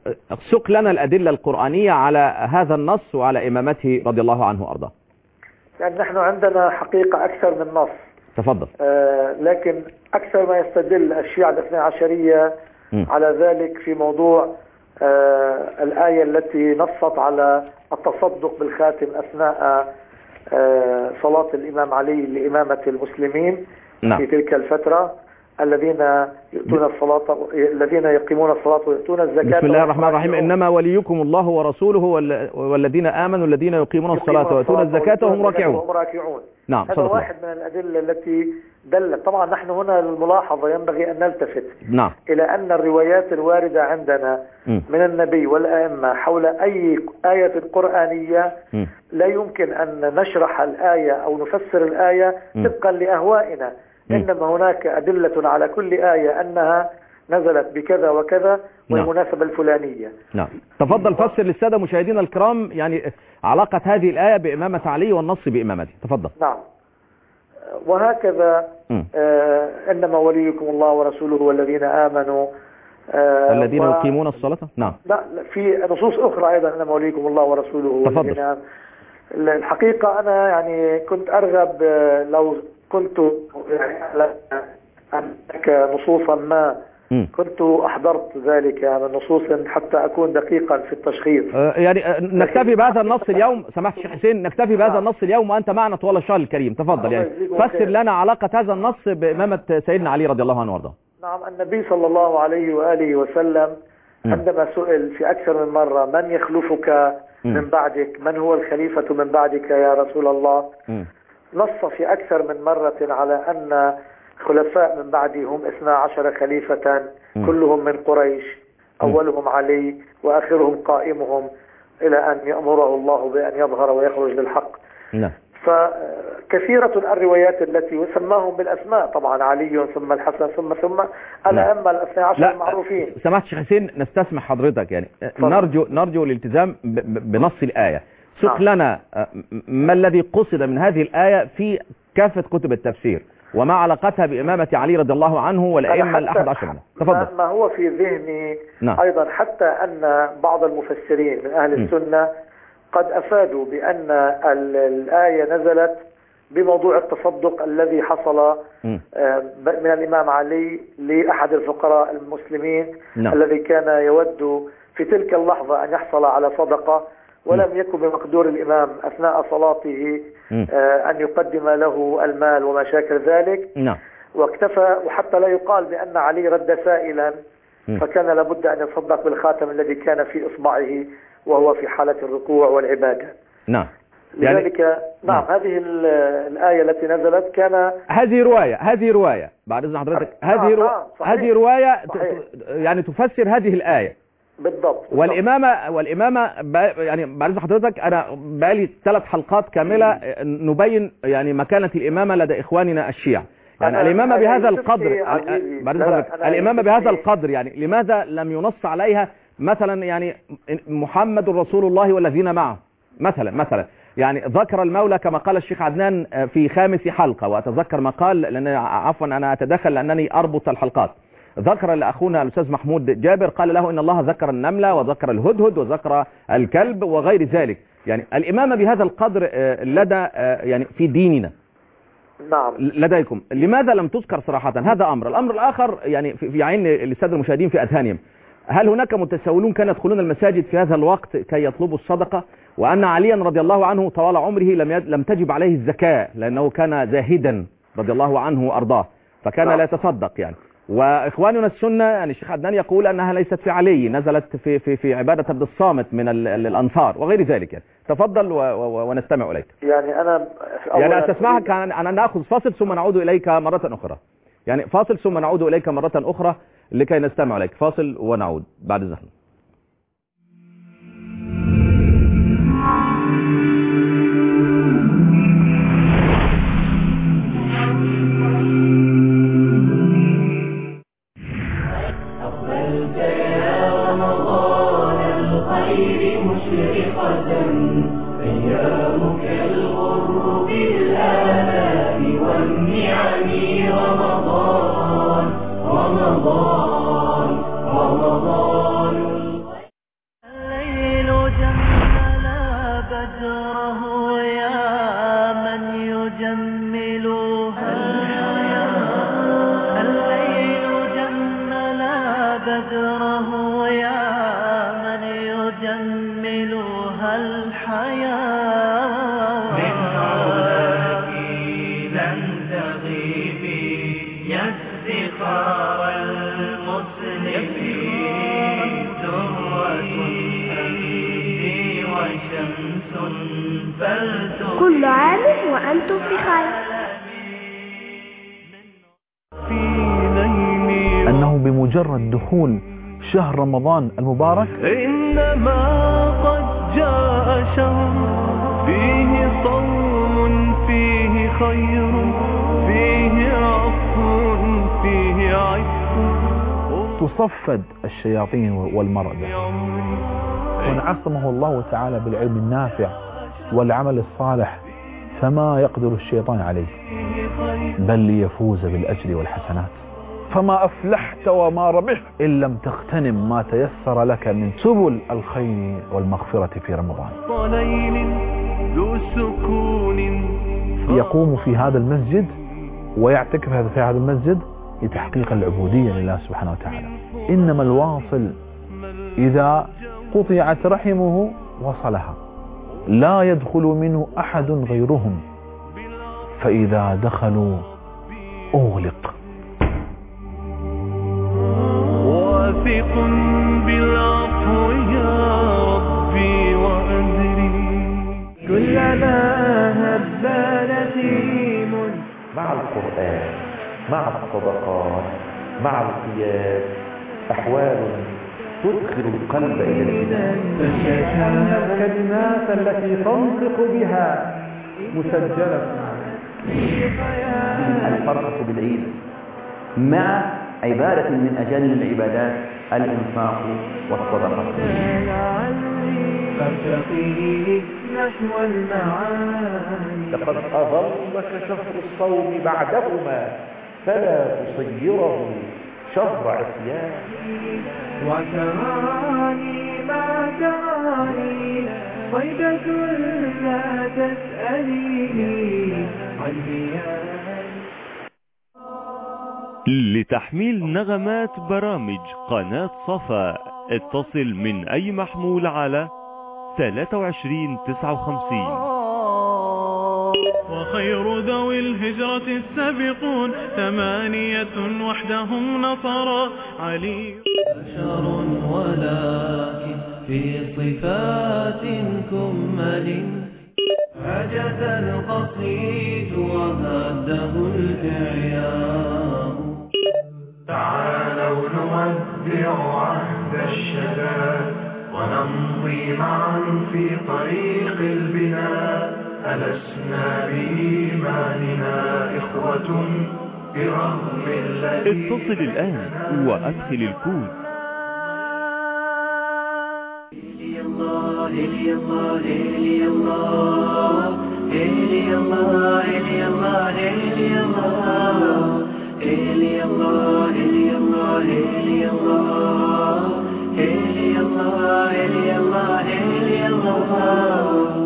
سق لنا الأدلة القرآنية على هذا النص وعلى إمامته رضي الله عنه وأرضاه. يعني نحن عندنا حقيقة أكثر من نص. تفضل. لكن أكثر ما يستدل الشيعة الاثنى عشرية على ذلك في موضوع الآية التي نصت على التصدق بالخاتم أثناء صلاة الإمام علي لإمامة المسلمين. نعم. في تلك الفترة الذين يقيمون الصلاة ويؤتون الزكاة. بسم الله الرحمن الرحيم. إنما وليكم الله ورسوله والذين آمنوا الذين يقيمون الصلاة ويؤتون الزكاة وهم راكعون. نعم. هذا واحد من الأدلة التي دلت. طبعا نحن هنا الملاحظة ينبغي أن نلتفت نعم. إلى أن الروايات الواردة عندنا من النبي والأئمة حول أي آية قرآنية لا يمكن أن نشرح الآية أو نفسر الآية طبقا لأهوائنا. إنما هناك أدلة على كل آية أنها نزلت بكذا وكذا والمناسبة الفلانية. نعم. تفضل فسر للسادة مشاهدينا الكرام يعني علاقة هذه الآية بإمامة علي والنص بإمامته. تفضل. نعم. وهكذا إنما وليكم الله ورسوله والذين آمنوا الذين يقيمون الصلاة. نعم. لا في نصوص أخرى أيضا إنما وليكم الله ورسوله. تفضل. الحقيقة أنا يعني كنت أرغب لو كنت نصوصا ما كنت أحضرت ذلك من نصوص حتى أكون دقيقا في التشخيص. يعني نكتفي بهذا النص اليوم. سمحت شيخ حسين، نكتفي بهذا النص اليوم وأنت معنا طوال الشهر الكريم. تفضل يعني فسر لنا علاقة هذا النص بإمامة سيدنا علي رضي الله عنه وارضاه. نعم. النبي صلى الله عليه وآله وسلم عندما سئل في أكثر من مرة من يخلفك من بعدك، من هو الخليفة من بعدك يا رسول الله، نص في أكثر من مرة على أن خلفاء من بعدي هم 12 خليفة كلهم من قريش، أولهم علي وآخرهم قائمهم إلى أن يأمره الله بأن يظهر ويخرج للحق. فكثيرة الروايات التي سماهم بالأسماء، طبعا علي ثم الحسن ثم الأئمة ال12 المعروفين. سمحت شيخ حسين، نستسمح حضرتك يعني نرجو الالتزام بنص الآية. سق لنا ما الذي قصد من هذه الآية في كافة كتب التفسير وما علاقتها بإمامة علي رضي الله عنه والأئمة ال11 منه. تفضل. ما هو في ذهني أيضا حتى أن بعض المفسرين من أهل السنة قد أفادوا بأن الآية نزلت بموضوع التصدق الذي حصل من الإمام علي لأحد الفقراء المسلمين الذي كان يود في تلك اللحظة أن يحصل على صدقة، ولم يكن بمقدور الإمام أثناء صلاته أن يقدم له المال وما شاكل ذلك، واكتفى، وحتى لا يقال بأن علي رد سائلا فكان لابد أن يتصدق بالخاتم الذي كان في إصبعه وهو في حالة الركوع والعبادة. نعم. لذلك نعم هذه الآية التي نزلت كان هذه رواية بعد إذن حضرتك. هذه رواية يعني تفسر هذه الآية بالضبط. والإمامة يعني بعد إذن حضرتك أنا بقالي 3 حلقات كاملة نبين يعني مكانة الإمامة لدى إخواننا الشيعة. يعني الإمامة بهذا القدر بعد إذن حضرتك الإمامة بهذا القدر يعني لماذا لم ينص عليها مثلا يعني محمد رسول الله والذين معه مثلا يعني ذكر المولى كما قال الشيخ عدنان في 5 حلقة، وأتذكر ما قال لأن عفوا أنا أتدخل لأنني أربط الحلقات. ذكر لأخونا الأستاذ محمود جابر قال له إن الله ذكر النملة وذكر الهدهد وذكر الكلب وغير ذلك. يعني الإمامة بهذا القدر لدى يعني في ديننا نعم لديكم لماذا لم تذكر صراحة؟ هذا أمر. الأمر الآخر يعني في عين السادة المشاهدين في أذهانهم، هل هناك متسولون كانوا يدخلون المساجد في هذا الوقت كي يطلبوا الصدقة، وأن عليا رضي الله عنه طوال عمره لم تجب عليه الزكاة لأنه كان زاهدا رضي الله عنه وأرضاه فكان لا يتصدق يعني. وإخواننا السنة يعني الشيخ عدنان يقول أنها ليست في علي، نزلت في عبادة عبد الصامت من الأنصار وغير ذلك يعني. تفضل ونستمع إليك. يعني أنا أستسمحك أن نأخذ فاصل ثم نعود إليك مرة أخرى. يعني فاصل ثم نعود إليك مرة أخرى لكي نستمع إليك. فاصل ونعود بعد ذلك. كل عام وأنتم بخير. أنه بمجرد دخول شهر رمضان المبارك إنما قد جاء شهر فيه صوم فيه خير فيه عفو فيه عفو. تصفد الشياطين والمردة، وانعصمه الله تعالى بالعلم النافع والعمل الصالح، فما يقدر الشيطان عليه، بل ليفوز بالأجر والحسنات. فما أفلحت وما ربحت إن لم تغتنم ما تيسر لك من سبل الخير والمغفرة في رمضان. يقوم في هذا المسجد ويعتكف في هذا المسجد لتحقيق العبودية لله سبحانه وتعالى. إنما الواصل إذا قطعت رحمه وصلها، لا يدخل منه أحد غيرهم، فإذا دخلوا أغلق. واثق بالعفو يا ربي وأدري كلما هب نسيم. مع القرآن، مع الصدقات، مع القيام، أحوال تدخل القلب إلى الإيمان. الكلمات التي تنطق بها مسجلة. الفرحة بالعيد مع عبادة من أجل العبادات الإنفاق والصدقة. لقد أظلك شهر الصوم بعدهما فلا تصيره شهر عصيان. وتراني ما تراني صيدة لا تسأليني عني. لتحميل نغمات برامج قناة صفا اتصل من أي محمول على 2359. وخير ذوي الهجرة السابقون 8 وحدهم نصرا علي. بشر ولكن في صفات كمل هجز القصيد وهده الإعياء. تعالوا نودع عهد الشباب ونمضي معا في طريق البناء. ألسنا بإيماننا إخوة برغم الذي. اتصل الآن وأدخل الكود. إلي الله إلي الله إلي الله إلي الله إلي الله إلي الله إلي الله إلي الله إلي الله إلي الله إلي الله إلي الله.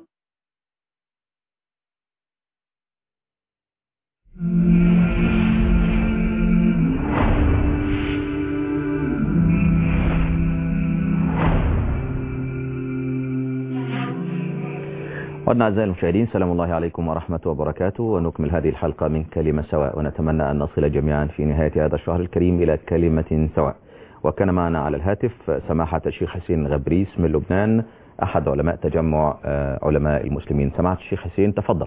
عدنا أعزائي المشاهدين، سلام الله عليكم ورحمة وبركاته، ونكمل هذه الحلقة من كلمة سواء، ونتمنى أن نصل جميعا في نهاية هذا الشهر الكريم إلى كلمة سواء. وكان معنا على الهاتف سماحة الشيخ حسين غبريس من لبنان، أحد علماء تجمع علماء المسلمين. سماحة الشيخ حسين تفضل.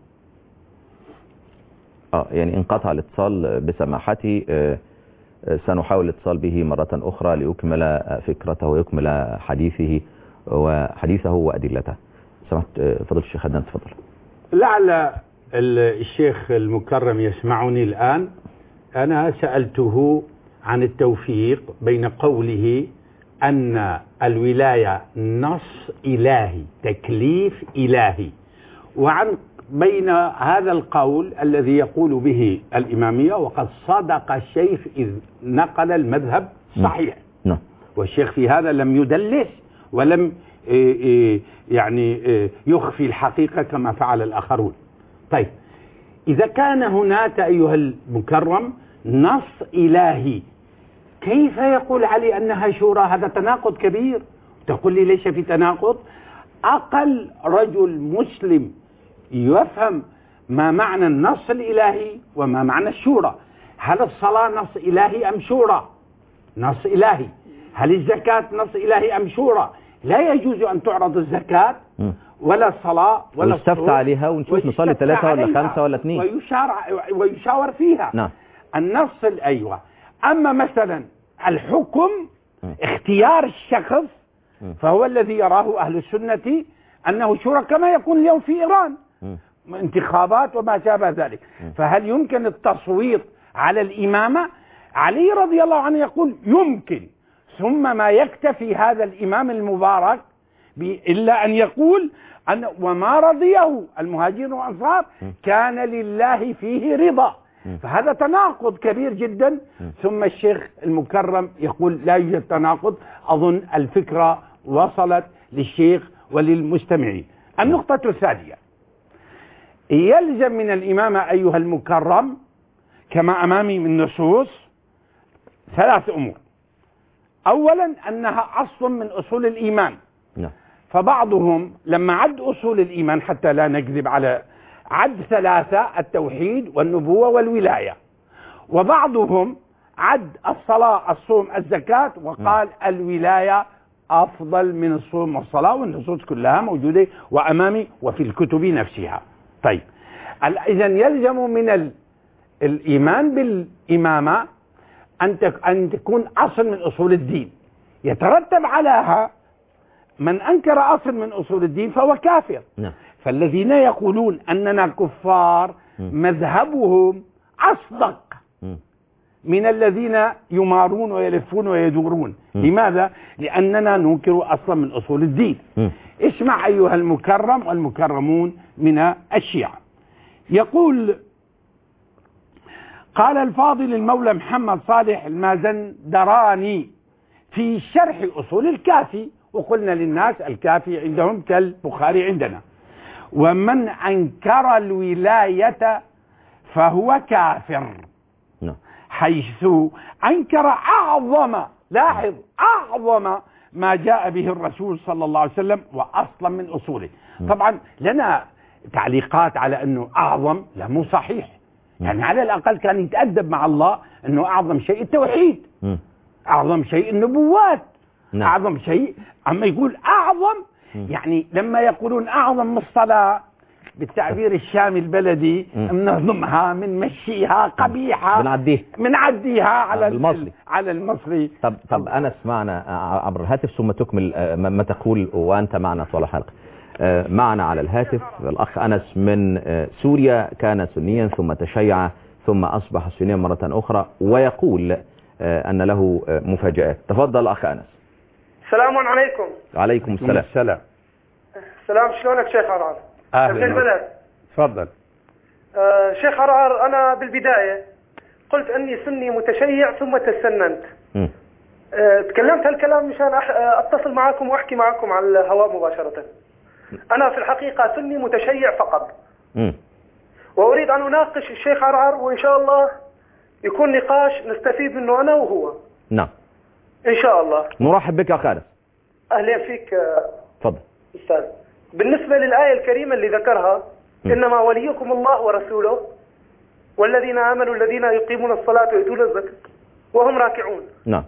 يعني انقطع الاتصال بسماحتي، سنحاول الاتصال به مرة أخرى ليكمل فكرته ويكمل حديثه وأدلته. سمحت فضل الشيخ عدنان تفضل. لعل الشيخ المكرم يسمعني الآن. أنا سألته عن التوفيق بين قوله أن الولاية نص إلهي، تكليف إلهي، وعن بين هذا القول الذي يقول به الإمامية، وقد صدق الشيخ إذ نقل المذهب صحيح. والشيخ في هذا لم يدلس ولم يعني يخفي الحقيقة كما فعل الآخرون. طيب، إذا كان هناك أيها المكرم نص إلهي، كيف يقول علي أنها شورى؟ هذا تناقض كبير. تقول لي ليس في تناقض؟ أقل رجل مسلم يفهم ما معنى النص الإلهي وما معنى الشورى. هل الصلاة نص إلهي أم شورى؟ نص إلهي. هل الزكاة نص إلهي أم شورى؟ لا يجوز أن تعرض الزكاة ولا الصلاة ولا الصوم ويستفتى عليها ونشوف نصلي 3 ولا 5 ولا 2 ويشاور فيها. نعم. النص أيوة. أما مثلا الحكم اختيار الشخص فهو الذي يراه أهل السنة أنه شورى، كما يكون اليوم في إيران انتخابات وما شابه ذلك. فهل يمكن التصويت على الإمامة؟ علي رضي الله عنه يقول يمكن، ثم ما يكتفي هذا الإمام المبارك إلا أن يقول أن وما رضيه المهاجرون والأنصار كان لله فيه رضا. فهذا تناقض كبير جدا. ثم الشيخ المكرم يقول لا يوجد تناقض. أظن الفكرة وصلت للشيخ وللمستمعين. النقطة الثانية، يلزم من الإمام أيها المكرم كما أمامي من نصوص 3 أمور. أولا أنها أصل من أصول الإيمان. فبعضهم لما عد أصول الإيمان حتى لا نكذب على عد 3: التوحيد والنبوة والولاية. وبعضهم عد الصلاة الصوم الزكاة وقال الولاية أفضل من الصوم والصلاة، والنصوص كلها موجودة وأمامي وفي الكتب نفسها. طيب إذا يلزم من الإيمان بالإمامة أن تكون أصل من أصول الدين، يترتب عليها من أنكر أصل من أصول الدين فهو كافر. فالذين يقولون أننا كفار مذهبهم أصدق من الذين يمارون ويلفون ويدورون. لماذا؟ لأننا ننكر أصلا من أصول الدين. اسمع أيها المكرم والمكرمون من الشيعة. يقول قال الفاضل المولى محمد صالح المازندراني في شرح أصول الكافي، وقلنا للناس الكافي عندهم كالبخاري عندنا: ومن أنكر الولاية فهو كافر، حيث أنكر أعظم، لاحظ، أعظم ما جاء به الرسول صلى الله عليه وسلم وأصلا من أصوله. طبعا لنا تعليقات على أنه أعظم، لا مو صحيح. يعني على الأقل كان يتأدب مع الله أنه أعظم شيء التوحيد، أعظم شيء النبوات، أعظم شيء. أما يقول أعظم، يعني لما يقولون أعظم من الصلاة بالتعبير الشامي البلدي بنهضمها بنمشيها قبيحة بنعديها على المصري. طب أنس معنا عبر الهاتف، ثم تكمل ما تقول وأنت معنا طوال الحلقة. معنا على الهاتف الأخ أنس من سوريا، كان سنيا ثم تشيع ثم أصبح سنيا مرة أخرى، ويقول أن له مفاجآت. تفضل أخ أنس. السلام عليكم. وعليكم السلام. سلام، شلونك شيخ عرعر؟ أهلا. البلد. تفضل. شيخ عرعر، أنا بالبداية قلت أني سني متشيع ثم تسننت. تكلمت هالكلام مشان أتصل معكم وأحكي معكم على الهواء مباشرة. أنا في الحقيقة سني متشيع فقط. وأريد أن أناقش الشيخ عرعر، وإن شاء الله يكون نقاش نستفيد منه أنا وهو. نعم إن شاء الله. نرحب بك يا خالد. أهلا فيك. تفضل أستاذ. بالنسبة للآية الكريمة اللي ذكرها، إنما وليكم الله ورسوله والذين آمنوا الذين يقيمون الصلاة ويؤتون الزكاة وهم راكعون. نعم.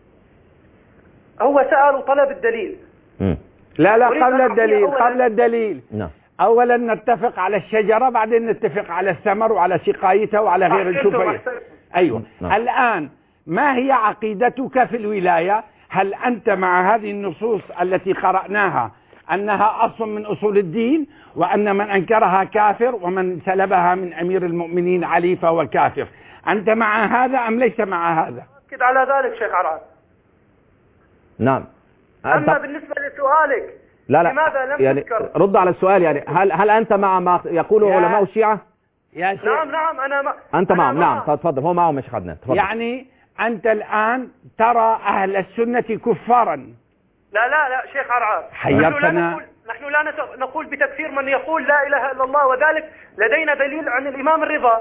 هو سأل وطلب الدليل. لا قبل الدليل. نعم. أولا نتفق على الشجرة، بعدين نتفق على الثمر وعلى سقايتها وعلى غير الشفية. أيوة. نعم. الآن ما هي عقيدتك في الولاية؟ هل أنت مع هذه النصوص التي قرأناها أنها أصل من أصول الدين، وأن من أنكرها كافر، ومن سلبها من أمير المؤمنين علي فهو كافر؟ أنت مع هذا أم ليس مع هذا؟ أكد على ذلك شيخ عرعر. نعم. أما بالنسبة لسؤالك لماذا لم يعني تذكر؟ رد على السؤال. يعني هل أنت مع ما يقوله علماء الشيعة؟ نعم أنا أنت معهم. نعم تفضل. هو معهم مش خدنا. تفضل. يعني أنت الآن ترى أهل السنة كفارا؟ لا شيخ عرعر، نحن لا نقول بتكفير من يقول لا إله إلا الله، وذلك لدينا دليل عن الإمام الرضا.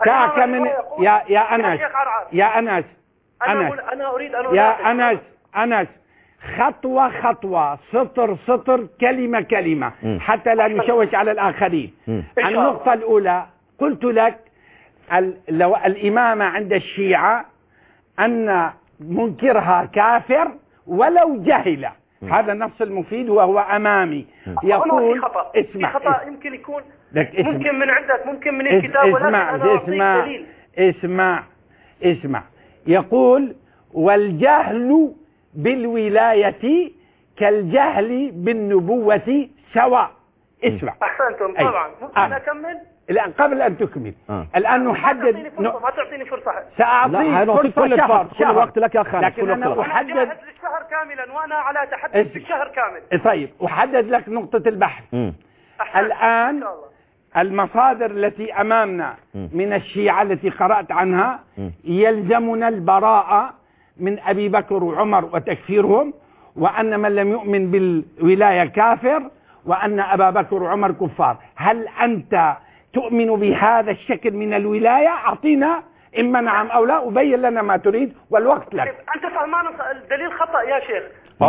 يا أنس أنا أريد أن يا أنس خطوة سطر كلمة حتى لا نشوش على الآخرين. النقطة الأولى قلت لك لو الإمامة عند الشيعة أن منكرها كافر ولو جهل. هذا النص المفيد وهو أمامي. يقول في خطأ يمكن يكون ممكن من عندك، ممكن من الكتاب، ولكن أنا اسمع. يقول والجهل بالولاية كالجهل بالنبوة سواء. اسمع. أحسنتم. طبعا ممكن أكمل؟ الآن قبل أن تكمل الآن نحدد ما تعطيني فرصة. سأعطيك فرصة كل الوقت لك يا أخي، لكن أنا أحدد للشهر كاملا وأنا على تحدث بالشهر كامل. طيب أحدد لك نقطة البحث. الآن المصادر التي أمامنا من الشيعة التي قرأت عنها يلزمنا البراءة من أبي بكر وعمر وتكفيرهم، وأن من لم يؤمن بالولاية كافر، وأن أبا بكر وعمر كفار. هل أنت تؤمن بهذا الشكل من الولاية؟ أعطينا إما نعم أو لا، وبين لنا ما تريد والوقت لك. أنت فهمان الدليل خطأ يا شيخ.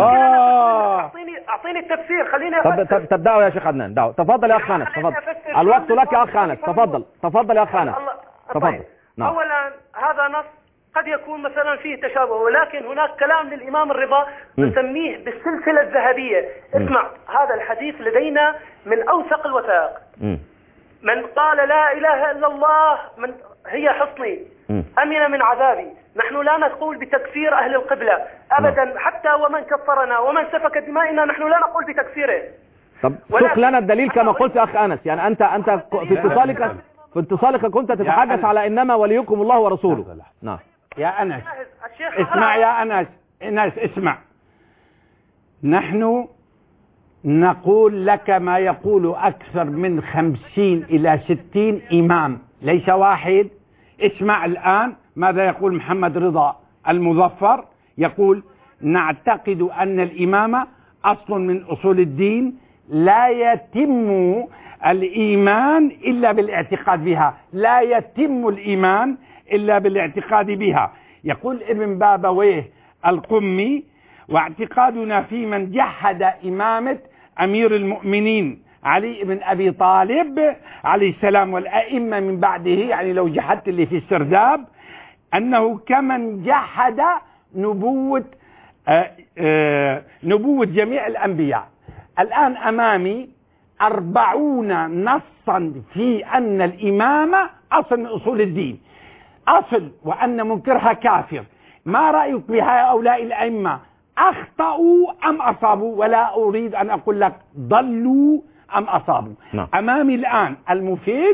أعطيني التفسير، خليني أفسر. طب دعوا يا شيخ عدنان، دعوا. تفضل يا أخ أنس، تفضل. الوقت لك يا أخ أنس، تفضل يا أخ أنس، تفضل. نعم. أولا هذا نص قد يكون مثلا فيه تشابه، ولكن هناك كلام للإمام الرضا نسميه بالسلسلة الذهبية. اسمع، هذا الحديث لدينا من أوثق الوثائق. من قال لا إله إلا الله هي حصني أمن من عذابي. نحن لا نقول بتكفير أهل القبلة أبدا، حتى ومن كفرنا ومن سفك دمائنا نحن لا نقول بتكفيره. طب سوق لنا الدليل كما قلت يا أخ أنس. يعني أنت في اتصالك كنت تتحدث على إنما وليكم الله ورسوله. نعم يا أنس اسمع، يا أنس اسمع، نحن نقول لك ما يقول أكثر من 50 إلى 60 إمام، ليس واحد. اسمع الآن ماذا يقول محمد رضا المظفر، يقول: نعتقد أن الإمامة أصل من أصول الدين، لا يتم الإيمان إلا بالاعتقاد بها، لا يتم الإيمان إلا بالاعتقاد بها. يقول ابن بابويه القمي: واعتقادنا في من جحد إمامة أمير المؤمنين علي بن أبي طالب عليه السلام والأئمة من بعده، يعني لو جحدت اللي في السرداب، أنه كمن جحد نبوة جميع الأنبياء. الآن أمامي 40 نصا في أن الإمامة أصل من أصول الدين، أصل، وأن منكرها كافر. ما رأيك بهؤلاء الأئمة؟ أخطأوا أم أصابوا؟ ولا أريد أن أقول لك ضلوا أم أصابوا. أمامي الآن المفيد،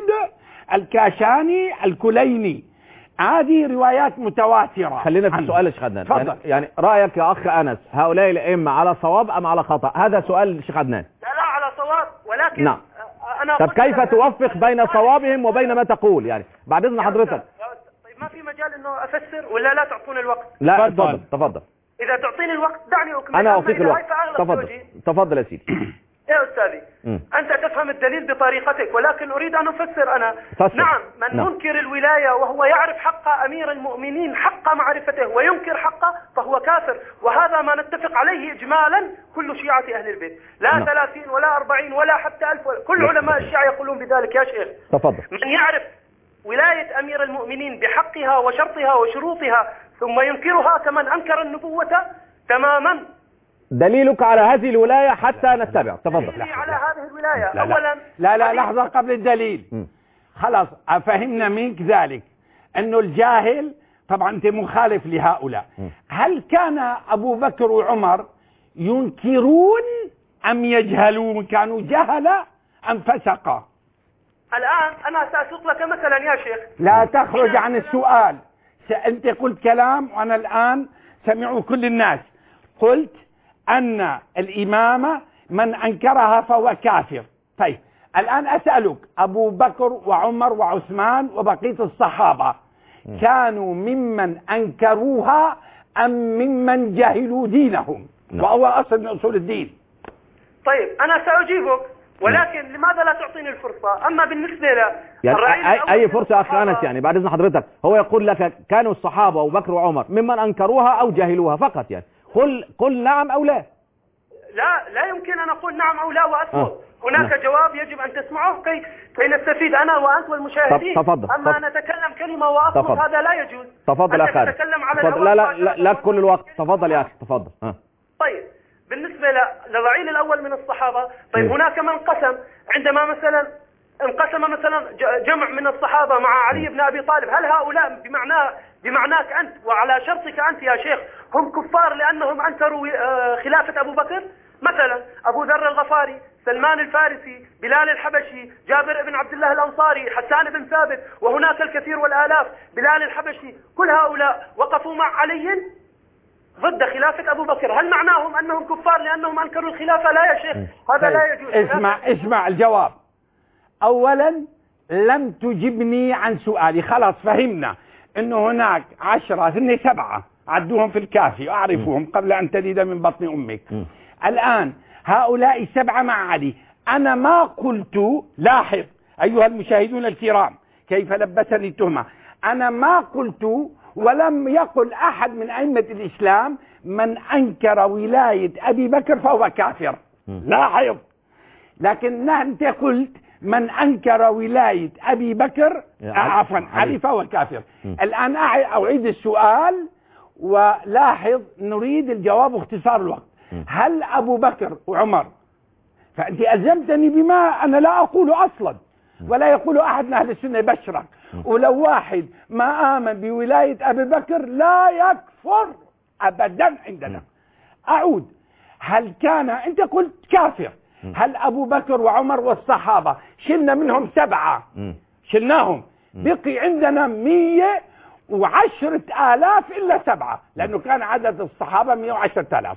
الكاشاني، الكليني، هذه روايات متواترة. خلينا في السؤال يا شيخ عدنان. يعني رأيك يا أخ أنس، هؤلاء الأئمة على صواب أم على خطأ؟ هذا سؤال الشيخ عدنان. لا على صواب، ولكن نعم. طب كيف توفق بين صوابهم وبين ما تقول؟ يعني بعد إذن حضرتك. طيب ما في مجال إنه أفسر ولا لا تعطون الوقت؟ لا تفضل. إذا تعطيني الوقت دعني أكمل. أنا أعطيك الوقت. تفضل يا سيدي. يا أستاذي، أنت تفهم الدليل بطريقتك، ولكن أريد أن أفسر أنا. نعم، من ينكر الولاية وهو يعرف حق أمير المؤمنين حق معرفته وينكر حقه فهو كافر، وهذا ما نتفق عليه إجمالا كل شيعة أهل البيت، لا 30 ولا 40 ولا حتى 1000. كل علماء الشيعة يقولون بذلك يا شيخ. تفضل. من يعرف ولاية أمير المؤمنين بحقها وشرطها وشروطها ثم ينكرها كمن أنكر النبوة تماما. دليلك على هذه الولاية حتى نتبع. تفضل. على هذه الولاية أولا لا لحظة قبل الدليل. خلاص أفهمنا منك ذلك أنه الجاهل، طبعا أنت مخالف لهؤلاء. هل كان أبو بكر وعمر ينكرون أم يجهلون؟ كانوا جهلة أم فسقة؟ الآن أنا سأسوق لك مثلا يا شيخ. لا تخرج عن السؤال. أنت قلت كلام وأنا الآن سمعوا كل الناس. قلت أن الإمامة من أنكرها فهو كافر. طيب الآن أسألك، أبو بكر وعمر وعثمان وبقية الصحابة كانوا ممن أنكروها أم ممن جهلوا دينهم وهو أصل من أصول الدين؟ طيب أنا سأجيبك، ولكن لماذا لا تعطيني الفرصة؟ أما بالنسبة يعني أي فرصة يا أخي أنس؟ يعني بعد إذن حضرتك، هو يقول لك كانوا الصحابة أبو بكر وعمر ممن أنكروها أو جهلوها فقط. يعني قل نعم أو لا. لا يمكن أن أقول نعم أو لا وأسكت. هناك جواب يجب أن تسمعه كي نستفيد أنا وأنت والمشاهدين. أما أن نتكلم كلمة وأصمت هذا لا يجوز. تفضل يا أخي. تتكلم على لا كل الوقت. تفضل يا أخي تفضل. طيب بالنسبة للرعيل الأول من الصحابة، طيب هناك من قسم، عندما مثلا انقسم مثلا جمع من الصحابة مع علي بن أبي طالب، هل هؤلاء بمعناك أنت وعلى شرطك أنت يا شيخ هم كفار لأنهم أنكروا خلافة أبو بكر؟ مثلا أبو ذر الغفاري، سلمان الفارسي، بلال الحبشي، جابر بن عبد الله الأنصاري، حسان بن ثابت، وهناك الكثير والآلاف. بلال الحبشي، كل هؤلاء وقفوا مع علي ضد خلافة أبو بكر. هل معناهم أنهم كفار لأنهم أنكروا الخلافة؟ لا يا شيخ، هذا لا يجوز. اسمع الجواب. أولا لم تجبني عن سؤالي. خلاص فهمنا أنه هناك 10 هن 7 عدوهم في الكافي أعرفهم قبل أن تلد من بطن أمك. الآن هؤلاء 7 مع علي. أنا ما قلت، لاحظ أيها المشاهدون الكرام كيف لبسني التهمة، أنا ما قلت ولم يقل أحد من أئمة الإسلام من أنكر ولاية أبي بكر فهو كافر. لاحظ، لكن أنت قلت من أنكر ولاية أبي بكر عفوا علي فهو كافر. الآن أعيد السؤال ولاحظ، نريد الجواب واختصار الوقت. هل أبو بكر وعمر، فأنت ألزمتني بما أنا لا أقوله أصلا ولا يقول أحد من أهل السنة يبشرك، ولو واحد ما آمن بولاية أبي بكر لا يكفر أبدا عندنا. أعود، هل كان أنت قلت كافر، هل أبو بكر وعمر والصحابة شلنا منهم 7 شلناهم، بقي عندنا 110,000 إلا 7 لأنه كان عدد الصحابة 110,000.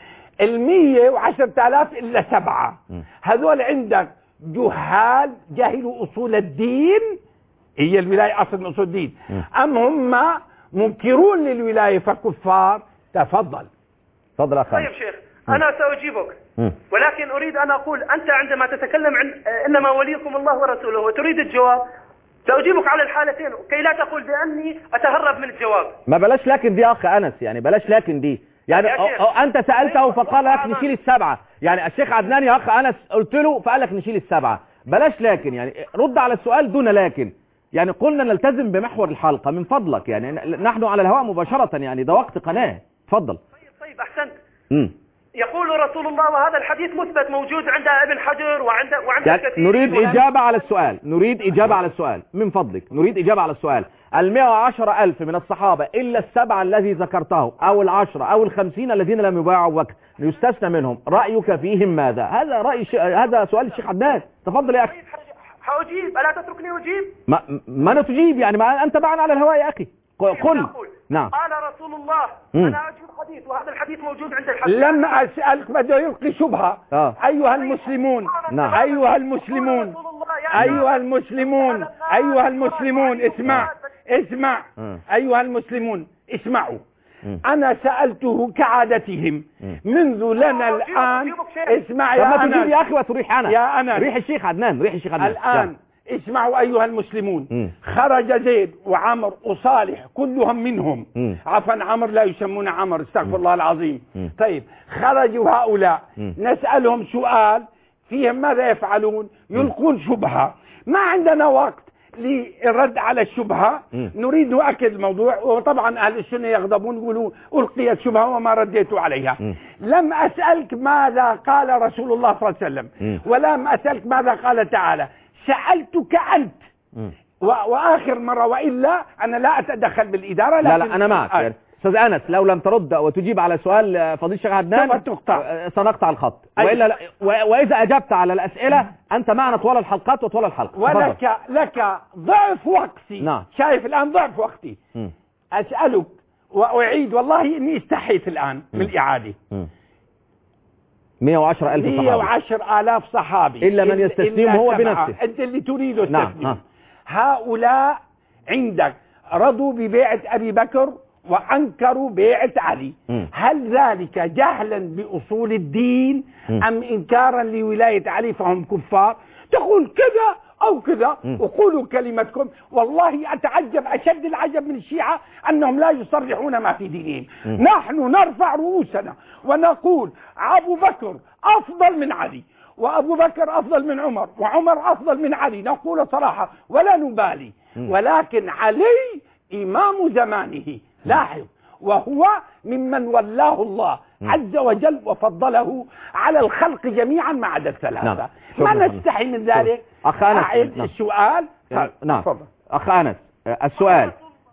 110,000 إلا 7 هذول عندك جهال جهلوا أصول الدين، هي الولاية أصل من أصول الدين، أم هم منكرون للولاية فكفار؟ تفضل. تفضل أخي. طيب شيخ، أنا سأجيبك، ولكن أريد أن أقول أنت عندما تتكلم عن إنما وليكم الله ورسوله وتريد الجواب، سأجيبك على الحالتين كي لا تقول بأني أتهرب من الجواب. ما بلاش لكن دي أخ أنس، يعني بلاش لكن دي، يعني أو أنت سألته فقال لك نشيل ال7، يعني الشيخ عدنان يا أخ أنس قلت له فقال لك نشيل ال7. بلاش لكن، يعني رد على السؤال دون لكن، يعني قلنا نلتزم بمحور الحلقة من فضلك، يعني نحن على الهواء مباشرة، يعني ده وقت قناة. تفضل. طيب أحسنت. يقول رسول الله، وهذا الحديث مثبت موجود عند ابن حجر وعند يعني الكثير. نريد إجابة على السؤال، نريد إجابة على السؤال من فضلك، نريد إجابة على السؤال. 110,000 من الصحابة إلا 7 الذي ذكرته أو 10 أو 50 الذين لم يبايعوا أبو بكر يستثنى منهم، رأيك فيهم ماذا؟ هذا رأي هذا سؤال الشيخ عدنان. تفضل يا أخي. حأجيب، ألا تتركني أجيب؟ ما تجيب، يعني ما أنت معنا على الهواء يا أخي. قل. نعم. قال رسول الله، أنا أجيب حديث وهذا الحديث موجود عند الحديث. لم أسألك، بده يلقي شبهة. أيها المسلمون، نعم. أيها المسلمون، أيها المسلمون، أيها المسلمون، اسمع. أيها المسلمون اسمعوا. أنا سألته كعادتهم منذ لنا الآن. اسمع يا أنس. تجيب يا أخي وتريح أنا يا أنس. ريح الشيخ عدنان، ريح الشيخ عدنان الآن. اسمعوا أيها المسلمون. خرج زيد وعمر وصالح كلهم منهم، عفوا عمر لا يسمون عمر، استغفر الله العظيم. طيب خرجوا هؤلاء، نسألهم سؤال فيهم ماذا يفعلون؟ يلقون شبهة. ما عندنا وقت للرد على الشبهة، نريد أكد الموضوع. وطبعا أهل السنة يغضبون يقولوا ألقيت شبهة وما رديت عليها. لم أسألك ماذا قال رسول الله صلى الله عليه وسلم، ولم أسألك ماذا قال تعالى، سألتك أنت. وآخر مرة، وإلا أنا لا أتدخل بالإدارة. لا أنا معك أستاذ أنس، لو لم ترد وتجيب على سؤال فضيل الشيخ عدنان سنقطع الخط، وإلا لا. وإذا أجبت على الأسئلة أنت معنا طوال الحلقات وطوال الحلقة. ولك ضعف وقتي. نعم. شايف الآن ضعف وقتي. أسألك وأعيد، والله إني استحيت الآن من الإعادة. 110,000 صحابي، 110,000 صحابي إلا من يستسلم هو بنفسه. أنت اللي تريده نعم. تستسلم. هؤلاء عندك رضوا ببيعة أبي بكر وأنكروا بيعة علي. هل ذلك جهلا بأصول الدين أم إنكارا لولاية علي فهم كفار؟ تقول كذا أو كذا وقولوا كلمتكم. والله أتعجب أشد العجب من الشيعة أنهم لا يصرحون ما في دينهم. نحن نرفع رؤوسنا ونقول أبو بكر أفضل من علي، وأبو بكر أفضل من عمر، وعمر أفضل من علي، نقول صراحة ولا نبالي. ولكن علي إمام زمانه، لاحظ، وهو ممن ولاه الله عز وجل وفضله على الخلق جميعا ما عدا الثلاثة. ما نستحي من ذلك. أخ أنس. السؤال. نعم. أخ أنس،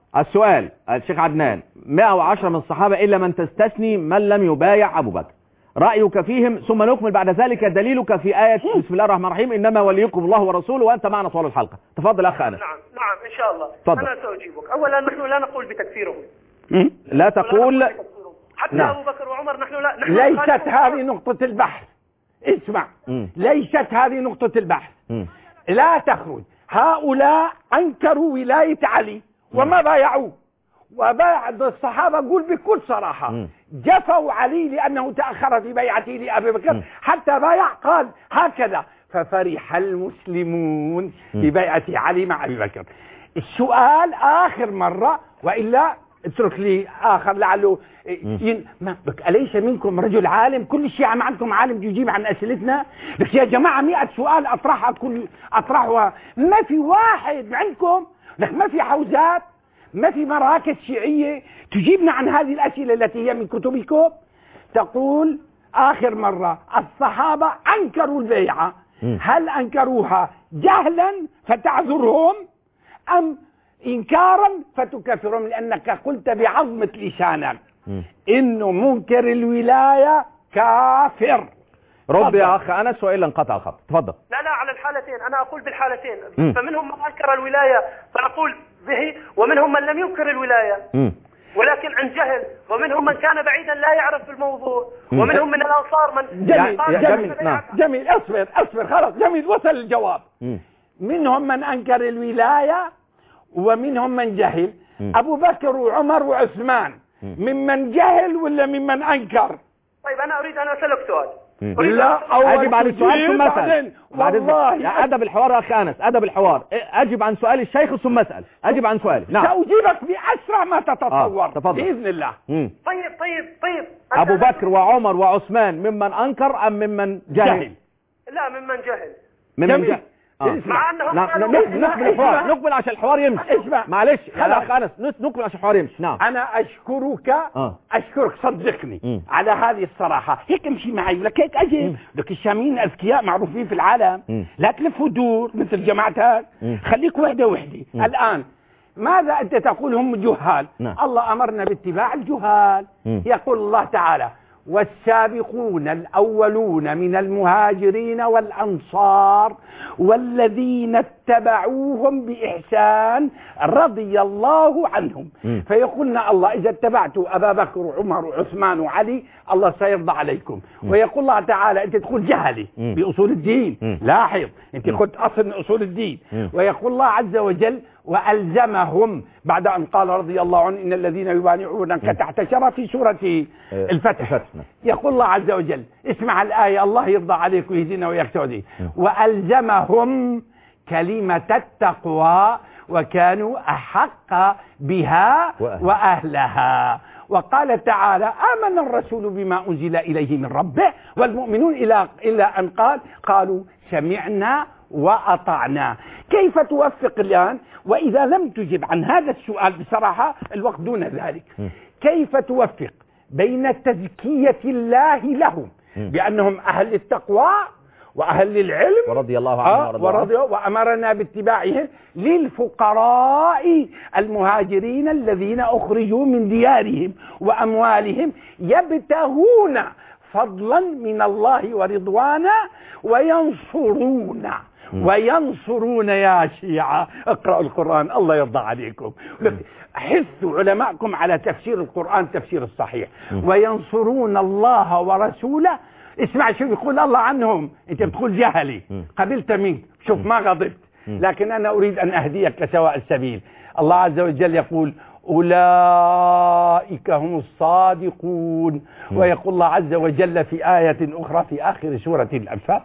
السؤال الشيخ عدنان، 110 من الصحابة إلا من تستثني من لم يبايع أبو بكر. رأيك فيهم، ثم نكمل بعد ذلك دليلك في آية بسم الله الرحمن الرحيم إنما وليكم الله ورسوله، وأنت معنا طوال الحلقة. تفضل أخ أنس. نعم إن شاء الله. تفضل. أنا سأجيبك. أولا نحن لا نقول بتكفيرهم. لا تقول. حتى نعم. أبو بكر وعمر نحن ليست هذه نقطة البحث. اسمع. ليست هذه نقطة البحث. لا تخرج. هؤلاء أنكروا ولاية علي وما بايعوه، وبعض الصحابة قول بكل صراحة جفوا علي لأنه تأخر في بيعته لأبي بكر حتى بايع، قال هكذا، ففرح المسلمون ببيعة علي مع أبي بكر. السؤال آخر مرة، وإلا اترك لي آخر لعله أليس منكم رجل عالم؟ كل الشيعة معكم عالم يجيب عن أسئلتنا؟ لك يا جماعة 100 سؤال أطرحها، ما في واحد عندكم، لك ما في حوزات، ما في مراكز شيعية تجيبنا عن هذه الأسئلة التي هي من كتبكم. تقول آخر مرة الصحابة أنكروا البيعة، هل أنكروها جهلا فتعذرهم أم إنكارا فتكفرهم؟ لأنك قلت بعظمة لسانك إنه منكر الولاية كافر. رد يا أخ أنس وإلا انقطع الخط. تفضل. لا على الحالتين، أنا أقول بالحالتين. فمنهم من أنكر الولاية فنقول به، ومنهم من لم ينكر الولاية ولكن عن جهل، ومنهم من كان بعيدا لا يعرف الموضوع، ومنهم من الأنصار من جميل. أصبر خلاص. جميل، وصل الجواب. منهم من أنكر الولاية ومنهم من جهل. أبو بكر وعمر وعثمان ممن جهل ولا ممن أنكر؟ طيب أنا أريد أن أسألك سؤال. لا، أجب عن السؤال ثم أسأل. والله أدب الحوار يا أخ أنس، أدب الحوار. أجب عن سؤال الشيخ ثم أسأل. أجب عن سؤالي. نعم. سأجيبك بأسرع ما تتصور. بإذن الله. طيب. أبو بكر وعمر وعثمان ممن أنكر أم ممن جهل؟ لا، ممن جهل. ممن جهل. مع أنهم نكمل عشان الحوار يمشي. اسمع معلش يا أخ أنس، نكمل عشان الحوار يمشي. نعم. أنا أشكرك صدقني على هذه الصراحة. هيك امشي معي، لك هيك أجل. لك الشاميين أذكياء معروفين في العالم. لا تلف ودور مثل جماعتك. خليك وحدة. الآن ماذا أنت تقول هم جهال؟ الله أمرنا باتباع الجهال. يقول الله تعالى والسابقون الأولون من المهاجرين والأنصار والذين اتبعوهم بإحسان رضي الله عنهم. فيقولنا الله إذا اتبعتوا أبا بكر وعمر وعثمان وعلي الله سيرضى عليكم. ويقول الله تعالى أنت تقول جهلي بأصول الدين. لاحظ أنت قلت أصل من أصول الدين. ويقول الله عز وجل وألزمهم بعد أن قال رضي الله عنه إن الذين يبايعونك تحت شجرة في سورة الفتح. يقول الله عز وجل اسمع الآية، الله يرضى عليك ويهدينا وياك سعودي. وألزمهم كلمة التقوى وكانوا أحق بها وأهلها. وقال تعالى آمن الرسول بما أنزل إليه من ربه والمؤمنون إلى أن قالوا سمعنا وأطعنا. كيف توفق الآن وإذا لم تجب عن هذا السؤال بصراحة الوقت دون ذلك؟ كيف توفق بين تزكية الله لهم بأنهم أهل التقوى وأهل العلم ورضي الله عنهم وأمرنا باتباعهم للفقراء المهاجرين الذين أخرجوا من ديارهم وأموالهم يبتغون فضلا من الله ورضوانا وينصرون يا شيعة اقرأوا القرآن الله يرضى عليكم. حثوا علماءكم على تفسير القرآن تفسير الصحيح. وينصرون الله ورسوله. اسمع شو يقول الله عنهم. انت بتقول جهلي قبلت منك، شوف ما غضبت، لكن أنا أريد أن أهديك لسواء السبيل. الله عز وجل يقول أولئك هم الصادقون. ويقول الله عز وجل في آية أخرى في آخر سورة الأنفال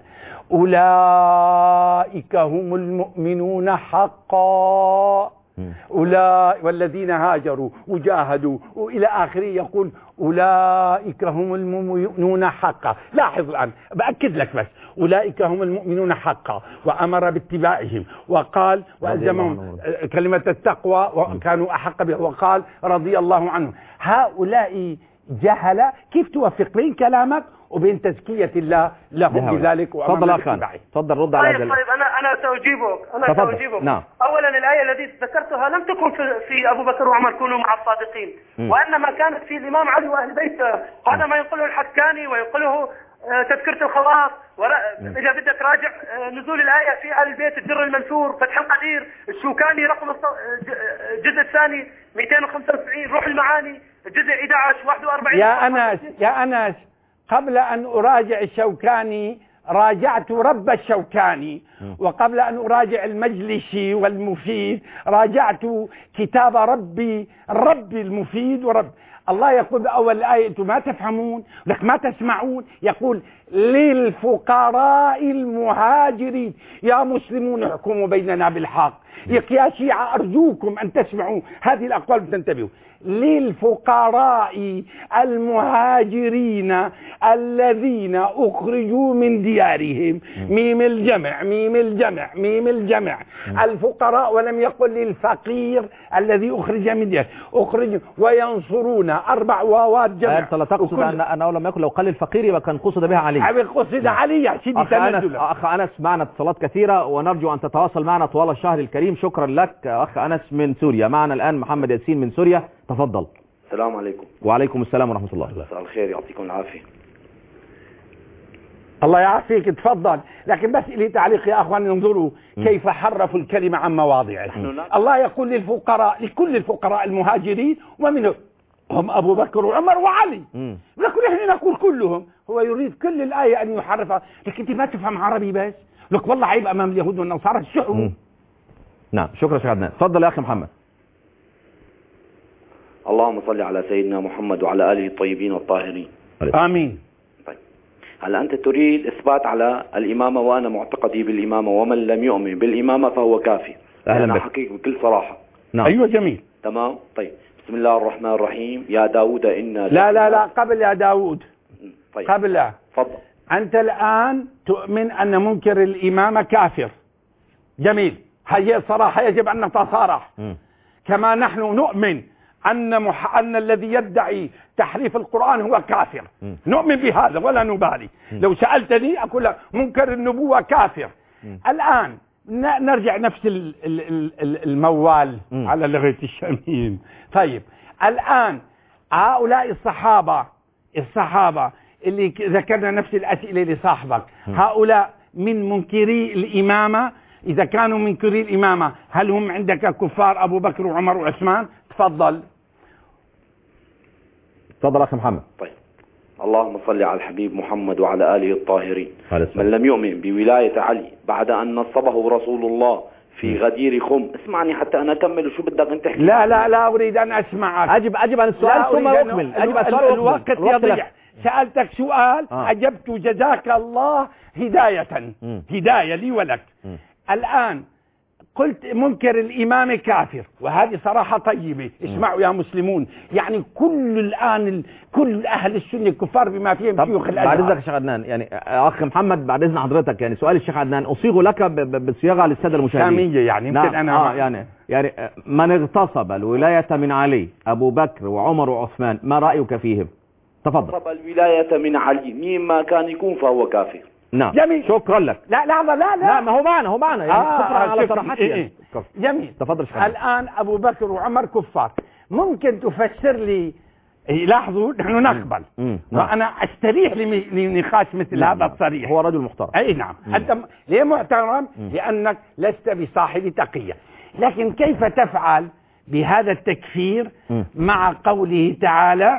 أولئك هم المؤمنون حقا والذين هاجروا وجاهدوا وإلى آخره. يقول أولئك هم المؤمنون حقا. لاحظ الآن بأكد لك بس أولئك هم المؤمنون حقا وأمر باتباعهم وقال وألزمهم كلمة التقوى وكانوا أحق بها وقال رضي الله عنهم. هؤلاء جهل. كيف توفق بين كلامك وبين تزكية الله لهم بذلك تفضل أخي، تفضل رد على طيب أنا سأجيبك. نعم. أولا الآية التي ذكرتها لم تكن في أبو بكر وعمر كونوا مع الصادقين، وإنما كانت في الإمام علي وأهل بيته. هذا ما ينقله الحكاني وينقله تذكرة الخواص. إذا بدك راجع نزول الآية في آل البيت، الدر المنثور، فتح القدير، الشوكاني رقم الجزء الثاني 295، روح المعاني الجزء 11 41. يا أنس قبل أن أراجع الشوكاني راجعت رب الشوكاني، وقبل أن أراجع المجلسي والمفيد راجعت كتاب ربي المفيد. ورب الله يقول بأول الآية أنتم ما تفهمون، لك ما تسمعون، يقول للفقراء المهاجرين. يا مسلمون احكموا بيننا بالحق. يا شيعة أرجوكم أن تسمعوا هذه الأقوال وتنتبهوا. للفقراء المهاجرين الذين أخرجوا من ديارهم، ميم الجمع. الفقراء، ولم يقل للفقير الذي أخرج من دياره، أخرج وينصرون، 4 واوات جمع. أنت لا تقصد أنه لم يكن، لو قال الفقير يبقى كان قصد بها علي. قصد علي يا سيدي. أخ أنس معنا اتصالات كثيرة ونرجو أن تتواصل معنا طوال الشهر الكريم. شكرا لك أخ أنس من سوريا. معنا الآن محمد ياسين من سوريا، تفضل. السلام عليكم. وعليكم السلام ورحمة الله. مساء الخير، يعطيكم العافية. الله يعافيك، تفضل. لكن بس لي تعليق يا أخوان، انظروا كيف حرفوا الكلمة عن مواضعه. الله يقول للفقراء، لكل الفقراء المهاجرين، ومنهم هم أبو بكر وعمر وعلي. لكن احنا نقول كلهم. هو يريد كل الآية أن يحرفها، لكن أنت ما تفهم عربي بس. لك والله عيب أمام اليهود والنصارى الشحو. نعم، شكرا شيخ عدنان. تفضل يا أخي محمد. اللهم صل على سيدنا محمد وعلى آله الطيبين الطاهرين. آمين. طيب، هلا أنت تريد إثبات على الإمامة، وأنا معتقدي بالإمامة، ومن لم يؤمن بالإمامة فهو كافر. أنا حقيقي بكل صراحة. نعم. أيوة جميل. تمام. طيب، بسم الله الرحمن الرحيم. يا داود إنا لا قبل يا داود. طيب. قبل. تفضل. أنت الآن تؤمن أن منكر الإمامة كافر. جميل، هي صراحة يجب أن نتصارح. كما نحن نؤمن أن الذي يدعي تحريف القرآن هو كافر. نؤمن بهذا ولا نبالي. لو سألتني أقول لك منكر النبوة كافر. الآن نرجع نفس الموال على لغة الشاميين. طيب، الآن هؤلاء الصحابة اللي ذكرنا نفس الأسئلة لصاحبك، هؤلاء من منكري الإمامة. إذا كانوا منكري الإمامة، هل هم عندك كفار أبو بكر وعمر وعثمان؟ تفضل أخي محمد. طيب، اللهم صل على الحبيب محمد وعلى آله الطاهرين. من لم يؤمن بولاية علي بعد أن نصبه رسول الله في غدير خم. اسمعني حتى أنا أكمل. وشو بدك أنت تحكي؟ لا أريد أن أسمعك. أجب عن السؤال ثم أكمل. أجب عن السؤال. الوقت يضيع. سألتك سؤال أجبت، جزاك الله هداية لي ولك. الآن قلت منكر الإمام كافر، وهذه صراحة طيبة. اسمعوا يا مسلمون، يعني كل أهل السنة كفار بما فيهم شيوخ الأزهر. بعد إذنك يا شيخ عدنان، يعني أخ محمد بعد إذن حضرتك، يعني سؤال الشيخ عدنان أصيغ لك بصياغة للسادة المشاهدين. سامية يعني يمكن أنا يعني من اغتصب الولاية من علي، أبو بكر وعمر وعثمان، ما رأيك فيهم؟ تفضل. اغتصب الولاية من علي مين ما كان يكون فهو كافر. نعم. جميل، شكرا لك. لا ما هو معنا يعني شكرا على صراحتك. جميل. تفضل. الآن أبو بكر وعمر كفار، ممكن تفسر لي؟ لاحظوا نحن نقبل، وأنا أستريح لنقاش مثل هذا الصريح. هو رجل محترم. أي نعم. أنت ليه محترم؟ لأنك لست بصاحب تقية. لكن كيف تفعل بهذا التكفير مع قوله تعالى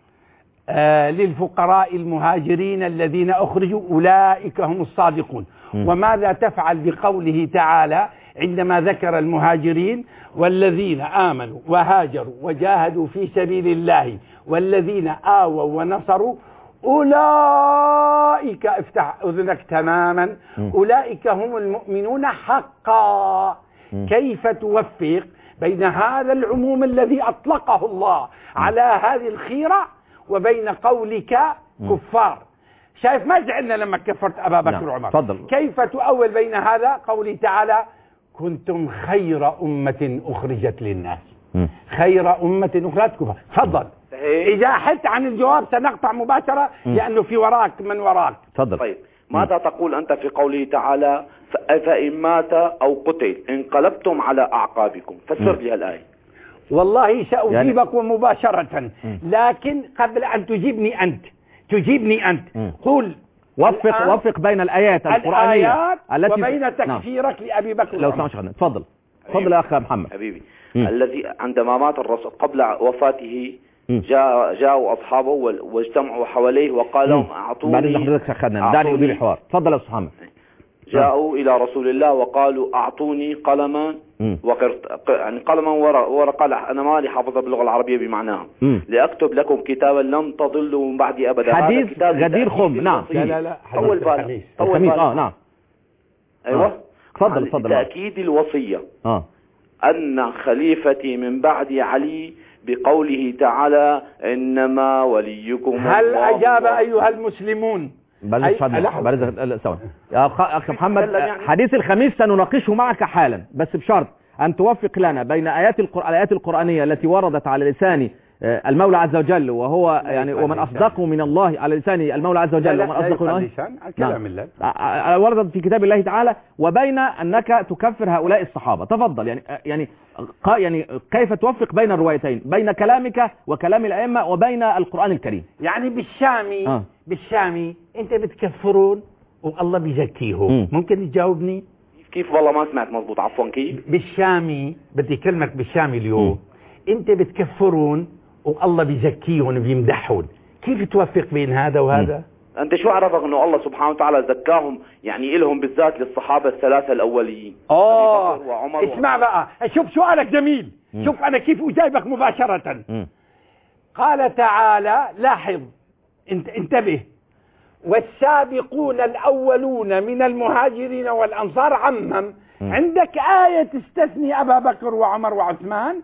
للفقراء المهاجرين الذين أخرجوا أولئك هم الصادقون؟ وماذا تفعل بقوله تعالى عندما ذكر المهاجرين والذين آمنوا وهاجروا وجاهدوا في سبيل الله والذين آووا ونصروا أولئك، افتح أذنك تماما، أولئك هم المؤمنون حقا. كيف توفق بين هذا العموم الذي أطلقه الله على هذه الخيرة وبين قولك كفار؟ شايف ما زعلنا لما كفرت أبا بكر وعمر. تفضل. كيف تؤول بين هذا قوله تعالى كنتم خير أمة أخرجت للناس؟ خير أمة أخرجت كفار. تفضل. إذا حدت عن الجواب سنقطع مباشرة لأنه في وراك من وراك. تفضل. طيب ماذا تقول أنت في قوله تعالى فإن مات أو قتل انقلبتم على أعقابكم؟ فسر لي الآية. والله سأجيبك مباشرة، لكن قبل أن تجيبني أنت قل وفق بين الآيات القرآنية التي وبين تكفيرك لأبي بكر. لو سمحت تفضل يا أخ محمد. حبيبي الذي عندما مات الرسول قبل وفاته جاءوا أصحابه واجتمعوا حواليه وقال لهم أعطوني. بعد حضرتك أخذنا دعني أدير الحوار. تفضل يا أستاذ محمد. جاءوا إلى رسول الله وقالوا أعطوني قلما يعني قلما ورقة. أنا مالي حافظة باللغة العربية بمعناها لأكتب لكم كتابا لن تضلوا من بعد أبدا. حديث غدير خم. نعم. لا أول بالغ. نعم. أيوة. تفضل. تأكيد الوصية أن خليفتي من بعد علي بقوله تعالى إنما وليكم. هل أجاب أيها المسلمون؟ يا أخ محمد، حديث الخميس سنناقشه معك حالا، بس بشرط أن توفق لنا بين الآيات القرآنية التي وردت على لسان المولى عز وجل، وهو يعني ومن أصدقه من الله، على لسان المولى عز وجل ومن أصدقه من الله وردت في كتاب الله تعالى، وبين أنك تكفر هؤلاء الصحابة. تفضل. يعني كيف توفق بين الروايتين، بين كلامك وكلام الأئمة وبين القرآن الكريم؟ يعني بالشامي أنت بتكفرون والله بيزكيهم. ممكن تجاوبني كيف؟ والله ما سمعت مضبوط. عفوا. كيف بالشامي؟ بدي كلمك بالشامي اليوم. انت بتكفرون والله بيزكيهم وبيمدحون، كيف توفق بين هذا وهذا؟ انت شو عرفك انه الله سبحانه وتعالى زكاهم يعني إلهم بالذات للصحابة الثلاثة الأوليين؟ اسمع بقى، شوف سؤالك جميل. شوف انا كيف اجاوبك مباشرة. قال تعالى، لاحظ انتبه، والسابقون الأولون من المهاجرين والأنصار عمم. عندك آية تستثني أبا بكر وعمر وعثمان؟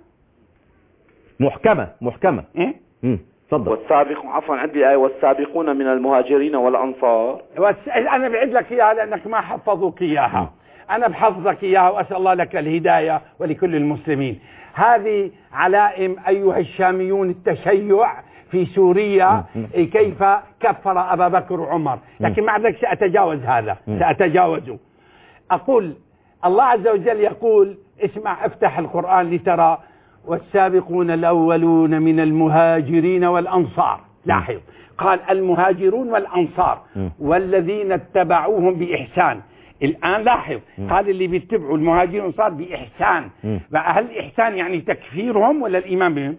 محكمة. تفضل. عفوا عندي آية والسابقون من المهاجرين والأنصار. أنا بعد لك إياها لأنك ما حفظوك إياها. أنا بحفظك إياها وأسأل الله لك الهداية ولكل المسلمين. هذه علائم أيها الشاميون التشيع في سوريا كيف كفر أبا بكر وعمر، لكن مع ذلك سأتجاوزه. أقول الله عز وجل يقول، اسمع افتح القرآن لترى، والسابقون الأولون من المهاجرين والأنصار. لاحظ، قال المهاجرون والأنصار والذين اتبعوهم بإحسان. الآن لاحظ، قال اللي بيتبعوا المهاجرين والأنصار بإحسان. هل الإحسان يعني تكفيرهم ولا الإيمان بهم؟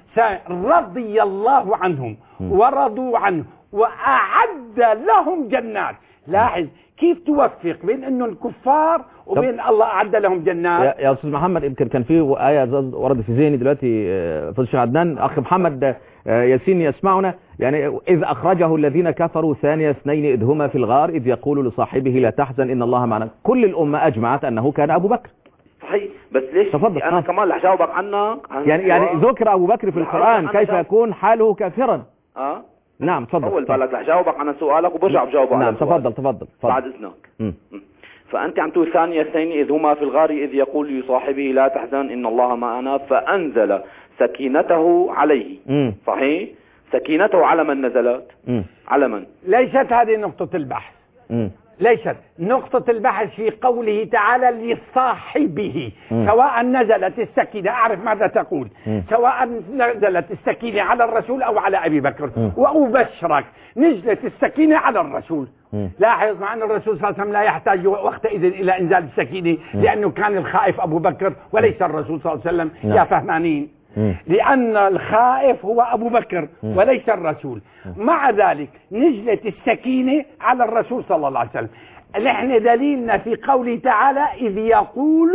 رضي الله عنهم ورضوا عنه وأعد لهم جنات. لاحظ كيف توفق بين انه الكفار وبين الله اعد لهم جنات. يا استاذ محمد، يمكن كان في آية وردت في ذهني دلوقتي فضل الشيخ عدنان. اخ محمد ياسين يسمعنا، يعني اذ اخرجه الذين كفروا ثاني اثنين اذ هما في الغار اذ يقول لصاحبه لا تحزن ان الله معنا. كل الامه اجمعت انه كان ابو بكر. صحيح، بس ليش تفضل. انا كمان رح جاوبك عنها. يعني ذكر ابو بكر في القرآن، كيف يكون حاله كافرا؟ نعم تفضل. أول بالك رح جاوبك عن سؤالك وبرجع بجاوبه. نعم تفضل بعد إذنك. فأنت عم تقول ثانية اثنين إذ هما في الغار إذ يقول لصاحبه لا تحزن إن الله معنا فأنزل سكينته عليه. صحيح؟ سكينته على من نزلت؟ على من؟ ليست هذه نقطة البحث. ليست نقطة البحث في قوله تعالى لصاحبه. سواء نزلت السكينة، أعرف ماذا تقول، سواء نزلت السكينة على الرسول أو على أبي بكر، وأبشرك نزلت السكينة على الرسول. لاحظ، مع أن الرسول صلى الله عليه وسلم لا يحتاج وقتئذ إلى إنزال السكينة، لأنه كان الخائف أبو بكر وليس الرسول صلى الله عليه وسلم. يا فهمانين، لأن الخائف هو أبو بكر وليس الرسول. مع ذلك نزلت السكينة على الرسول صلى الله عليه وسلم. نحن دليلنا في قوله تعالى إذ يقول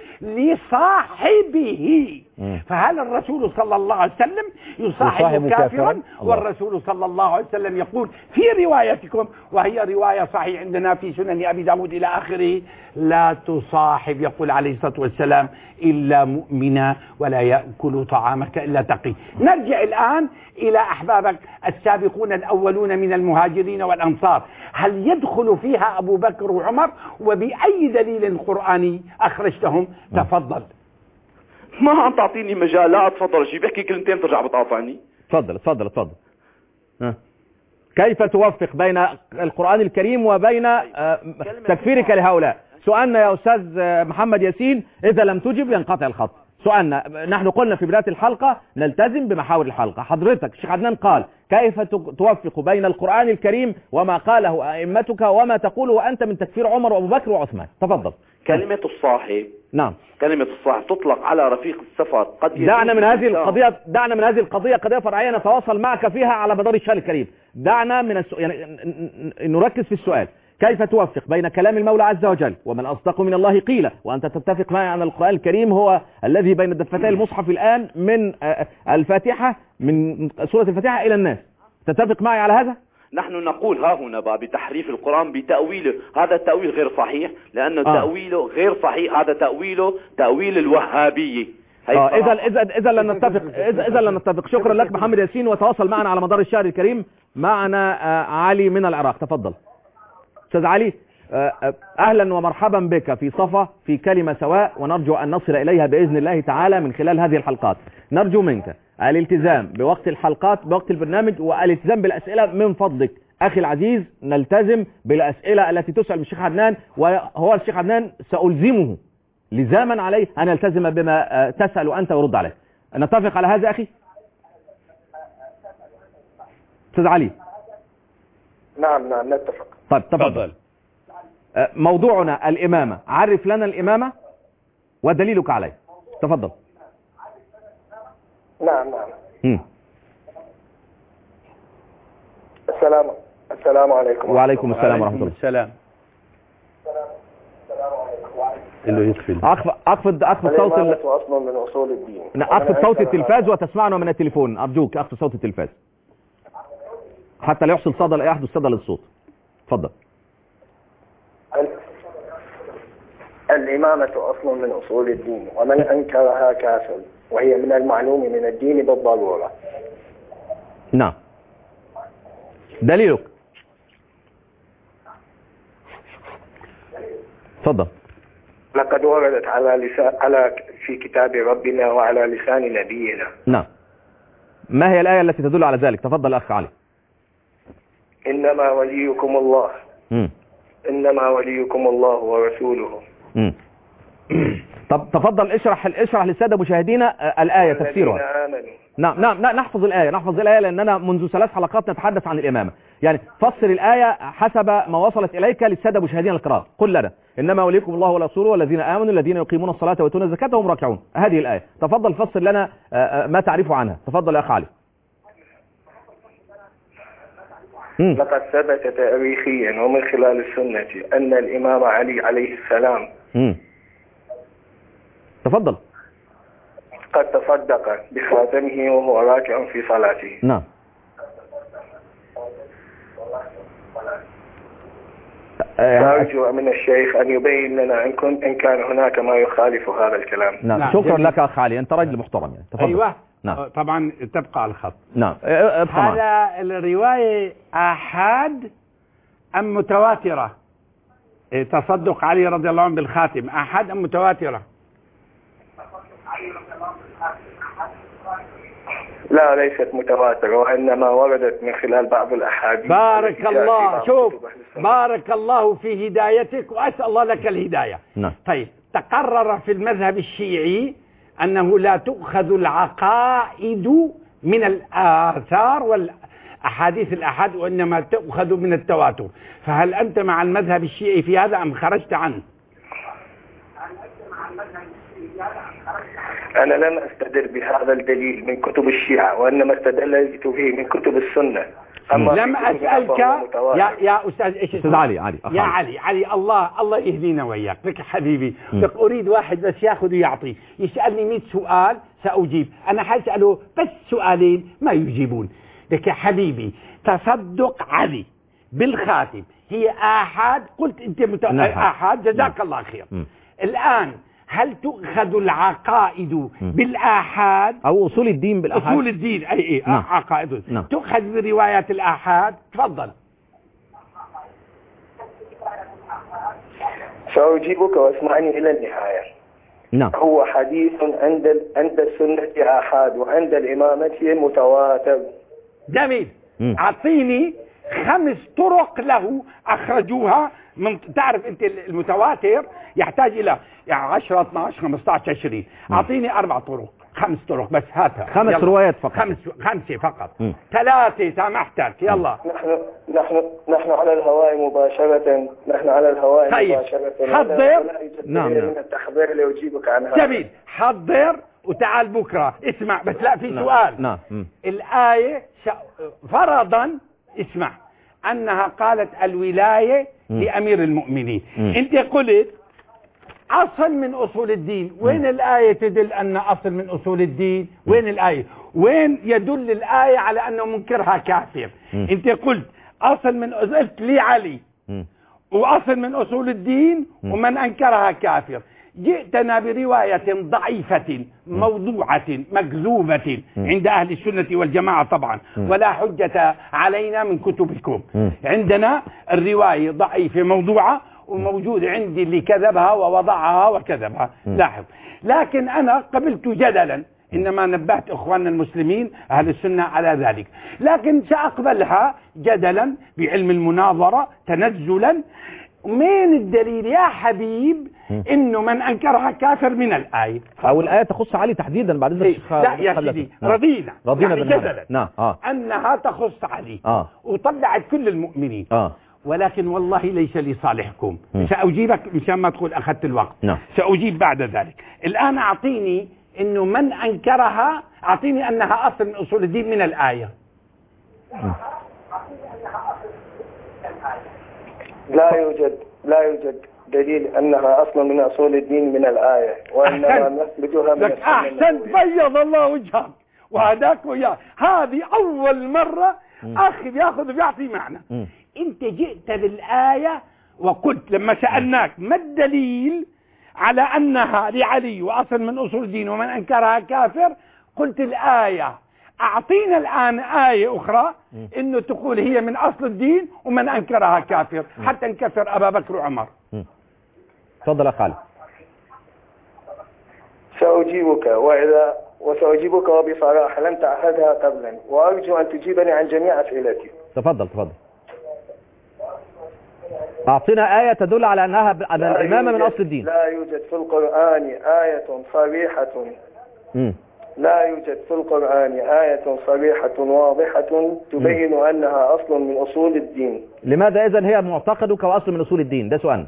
لصاحبه. فهل الرسول صلى الله عليه وسلم يصاحب كافرا؟ والرسول صلى الله عليه وسلم يقول في روايتكم، وهي رواية صحيح عندنا في سنن أبي داود إلى آخره، لا تصاحب، يقول عليه الصلاة والسلام، إلا مؤمنا ولا يأكل طعامك إلا تقي. نرجع الآن إلى أحبابك السابقون الأولون من المهاجرين والأنصار. هل يدخل فيها أبو بكر وعمر؟ وبأي دليل قرآني أخرجتهم؟ تفضل. ما عم تعطيني مجال. لا اتفضل، شي بحكي كلمتين ترجع بتقاطعني. اتفضل. كيف توفق بين القرآن الكريم وبين تكفيرك لهؤلاء؟ سؤالنا يا أستاذ محمد ياسين، إذا لم تجب ينقطع الخط. سؤالنا، نحن قلنا في بداية الحلقة نلتزم بمحاور الحلقة. حضرتك الشيخ عدنان قال كيف توفق بين القرآن الكريم وما قاله أئمتك وما تقوله أنت من تكفير عمر وأبو بكر وعثمان؟ تفضل. كلمة الصاحب، نعم، كلمة الصاحب تطلق على رفيق السفر. قد دعنا من هذه القضية قضية فرعية نتواصل معك فيها على مدار الشهر الكريم. دعنا من يعني نركز في السؤال، كيف توفق بين كلام المولى عز وجل ومن أصدق من الله قيل، وأنت تتفق معي أن القرآن الكريم هو الذي بين دفتي المصحف الآن من الفاتحة، من سورة الفاتحة إلى الناس، تتفق معي على هذا؟ نحن نقول ها هنا بتحريف القرآن بتأويله، هذا التأويل غير صحيح، لأن تأويله غير صحيح، هذا تأويل الوهابية. إذا لن نتفق. شكرا لك محمد ياسين، وتواصل معنا على مدار الشهر الكريم. معنا علي من العراق، تفضل أستاذ علي. أهلا ومرحبا بك في صفا في كلمة سواء، ونرجو أن نصل إليها بإذن الله تعالى من خلال هذه الحلقات. نرجو منك الالتزام بوقت الحلقات، بوقت البرنامج، والالتزام بالأسئلة من فضلك. أخي العزيز، نلتزم بالأسئلة التي تسأل الشيخ عدنان، وهو الشيخ عدنان سألزمه لزاما عليه أن يلتزم بما تسأل أنت ورد عليه. نتفق على هذا أخي؟ أستاذ علي. نعم نتفق. طيب تفضل. موضوعنا الإمامة، عرف لنا الإمامة ودليلك عليه، تفضل. نعم. السلام عليكم. وعليكم السلام ورحمة الله. السلام. أخفض صوت أصل من أصول الدين. أخفض صوت التلفاز وتسمعنا من التليفون، أرجوك أخفض صوت التلفاز حتى لا يحدث صدى للصوت. تفضل. الإمامة أصل من أصول الدين، ومن أنكرها كافر، وهي من المعلوم من الدين بالضرورة. نعم. دليلك. تفضل. لقد وردت في كتاب ربنا وعلى لسان نبينا. نعم. ما هي الآية التي تدل على ذلك؟ تفضل أخ علي. إنما وليكم الله. إنما وليكم الله ورسوله. طب تفضل اشرح للسادة مشاهدينا الآية تفسيرها. نعم نحفظ الآية لأننا منذ 3 حلقات نتحدث عن الإمامة. يعني فسر الآية حسب ما وصلت إليك للسادة مشاهدينا الكرام. قل لنا إنما وليكم الله ورسوله والذين آمنوا الذين يقيمون الصلاة ويؤتون الزكاة وهم راكعون. هذه الآية. تفضل فسر لنا ما تعرفه عنها. تفضل يا أخ علي. لقد ثبت تاريخيا ومن خلال السنة أن الإمام علي عليه السلام تفضل قد تصدق بخاتمه وهو راكع في صلاته. نعم. أرجو من الشيخ أن يبين لنا إن كان هناك ما يخالف هذا الكلام. نعم. شكرا لك أخ علي، أنت رجل محترم يعني. تفضل. أيوة. نعم. طبعا تبقى على الخط. نعم. هذا الرواية آحاد أم متواترة؟ تصدق علي رضي الله عنه بالخاتم آحاد أم متواترة؟ لا، ليست متواترة، وإنما وردت من خلال بعض الأحاديث. بارك الله. شوف، بارك الله في هدايتك، وأسأل الله لك الهداية. نعم. طيب، تقرر في المذهب الشيعي أنه لا تؤخذ العقائد من الآثار والأحاديث الأحاد، وإنما تؤخذ من التواتر. فهل أنت مع المذهب الشيعي في هذا أم خرجت عنه؟ أنا لم أستدل بهذا الدليل من كتب الشيعة، وإنما استدلت به من كتب السنة. لم أسألك يا أستاذ علي يا علي الله يهدينا وياك. لك حبيبي، لك أريد واحد بس يأخذ ويعطي، يسألني 100 سؤال سأجيب، أنا حسأله بس سؤالين ما يجيبون. لك يا حبيبي، تصدق علي بالخاتم هي آحاد، قلت أنت آحاد، جزاك الله خير. الآن هل تؤخذ العقائد بالآحاد أو أصول الدين بالآحاد؟ أصول الدين أي عقائد تؤخذ بروايات الآحاد. تفضل. سأجيبك واسمعني إلى النهاية. نعم. هو حديث عند السنة آحاد وعند الإمامة متواتر. جميل. أعطيني 5 طرق له أخرجوها من، تعرف أنت المتواتر يحتاج إلى يعني 10 12 15 20. أعطيني 4 طرق 5 طرق بس، هاتها 5 روايات فقط. 5 فقط. 3 سامحتك يلا. نحن على الهواء مباشرة. نحن على الهواء طيب. مباشرة. حضر. نعم. من التحضير لأجيبك عن هذا. جميل. حضر وتعال بكرة اسمع، بس لا في سؤال. نعم. الآية فرضا اسمع أنها قالت الولاية لأمير المؤمنين. أنت قلت أصل من أصول الدين. وين الآية تدل أن أصل من أصول الدين؟ وين الآية؟ وين يدل الآية على أنه منكرها كافر؟ أنت قلت أصل من، قلت لي علي وأصل من أصول الدين ومن أنكرها كافر. جئتنا برواية ضعيفة موضوعة مكذوبة عند أهل السنة والجماعة طبعا، ولا حجة علينا من كتبكم. عندنا الرواية ضعيفة موضوعة، وموجود عندي اللي كذبها ووضعها وكذبها. لاحظ. لكن أنا قبلت جدلا، إنما نبهت إخواننا المسلمين أهل السنة على ذلك، لكن سأقبلها جدلا بعلم المناظرة تنزلا. مين الدليل يا حبيب إنه من أنكرها كافر من الآية؟ أو الآية تخص علي تحديدا بعد ذلك. لا يا سيدي رضينا يعني جدلا نعم. أنها تخص علي وطلعت كل المؤمنين. ولكن والله ليس لصالحكم. سأجيبك مشان ما تقول أخذت الوقت. سأجيب بعد ذلك. الآن أعطيني إنه من أنكرها، أعطيني أنها أصل من أصول الدين من الآية. لا يوجد دليل أنها أصلا من أصول الدين من الآية، وإنما نثبتها من السنة. أحسنت، بيض الله وجهك. وهداك وياه. هذه أول مرة أخي بياخذ وبيعطي معنى. أنت جئت بالآية وقلت لما سألناك ما الدليل على أنها لعلي وأصل من أصول الدين ومن أنكرها كافر، قلت الآية. أعطينا الآن آية أخرى إنه تقول هي من أصل الدين ومن أنكرها كافر، حتى نكفر أبا بكر وعمر. تفضل يا خالد. سأجيبك وبصراحة لم تعهدها قبلا، وأرجو أن تجيبني عن جميع أسئلتي. تفضل. أعطينا آية تدل على أن الإمامة من أصل الدين. لا يوجد في القرآن آية صريحة. لا يوجد في القرآن آية صريحة واضحة تبين أنها أصل من أصول الدين. لماذا إذن هي معتقدك وأصل من أصول الدين؟ ده سؤال.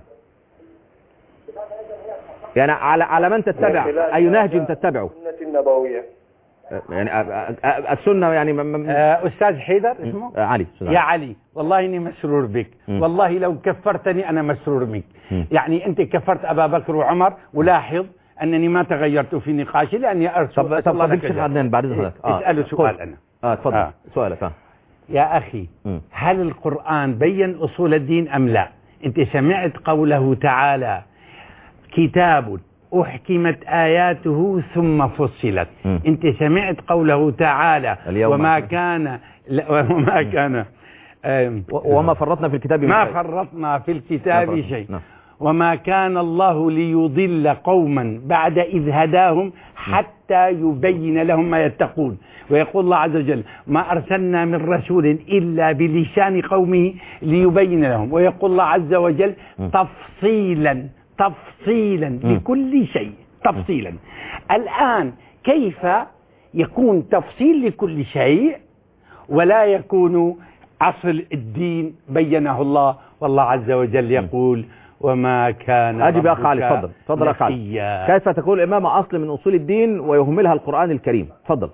يعني على من تتبع؟ أي نهج تتبعه؟ السنة النبوية. يعني السنة يعني أستاذ حيدر اسمه؟ علي. يا علي والله إني مسرور بك. والله لو كفرتني أنا مسرور بك. يعني أنت كفرت أبا بكر وعمر، ولاحظ أنني ما تغيرت في نقاشي لأني أرسل. طب شيخ عدنان بعد ذلك اسأله سؤال أنا. تفضل. سؤالك. يا أخي هل القرآن بين أصول الدين أم لا؟ أنت سمعت قوله تعالى كتاب أحكمت آياته ثم فصلت. أنت سمعت قوله تعالى وما فرطنا في الكتاب ما فرطنا في الكتاب شيء. وما كان الله ليضل قوما بعد إذ هداهم حتى يبين لهم ما يتقون. ويقول الله عز وجل ما أرسلنا من رسول إلا بلسان قومه ليبين لهم. ويقول الله عز وجل تفصيلا لكل شيء. تفصيلا. الآن كيف يكون تفصيل لكل شيء ولا يكون أصل الدين بينه الله؟ والله عز وجل يقول وما كان. أجب يا خالد. تفضل يا خالد. كيف تكون الإمامة أصل من أصول الدين ويهملها القرآن الكريم؟ تفضل.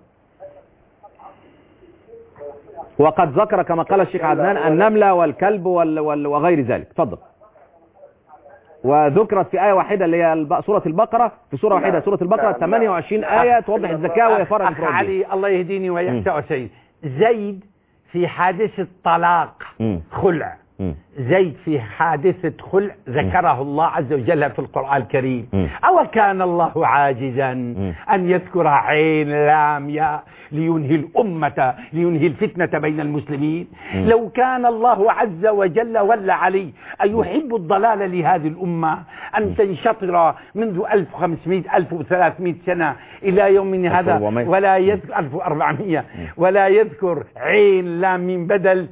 وقد ذكر كما قال الشيخ عدنان النملة والكلب وغير ذلك. تفضل. وذكرت في آية واحدة اللي هي سورة البقرة، في سورة واحدة سورة البقرة 28 آية توضح الزكاة وهي فرع أخ علي الله يهديني ويحتوى سيد زيد في حادث الطلاق خلع زيد في حادثة خلع ذكره الله عز وجل في القرآن الكريم. أو كان الله عاجزا أن يذكر عين لام ياء لينهي الأمة، لينهي الفتنة بين المسلمين؟ لو كان الله عز وجل ولا علي أن يحب الضلال لهذه الأمة أن تنشطر منذ 1500 1300 سنة إلى يومنا هذا ولا يذكر 1400 ولا يذكر عين لام من بدل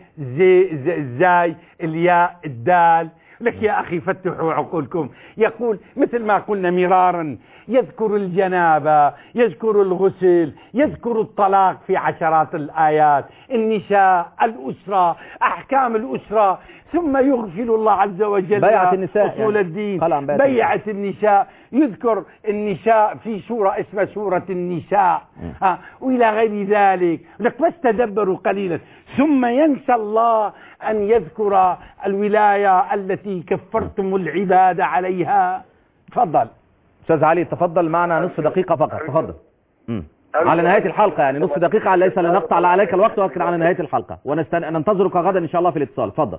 زاي الياء الدال. لك يا أخي فتحوا عقولكم. يقول مثل ما قلنا مرارا يذكر الجنابة، يذكر الغسل، يذكر الطلاق في عشرات الآيات، النساء، الأسرة، أحكام الأسرة، ثم يغفل الله عز وجل بيعة النساء أصول يعني. الدين، بيعة النساء، يذكر النساء في سورة اسمها سورة النساء وإلى غير ذلك. لك بس تدبروا قليلا. ثم ينسى الله أن يذكر الولاية التي كفرتم العباد عليها. تفضل أستاذ علي، تفضل معنا نصف دقيقة فقط. تفضل. على نهاية الحلقة يعني نصف دقيقة، ليس لنقطع عليك الوقت ولكن على نهاية الحلقة، وننتظرك غدا إن شاء الله في الاتصال. تفضل.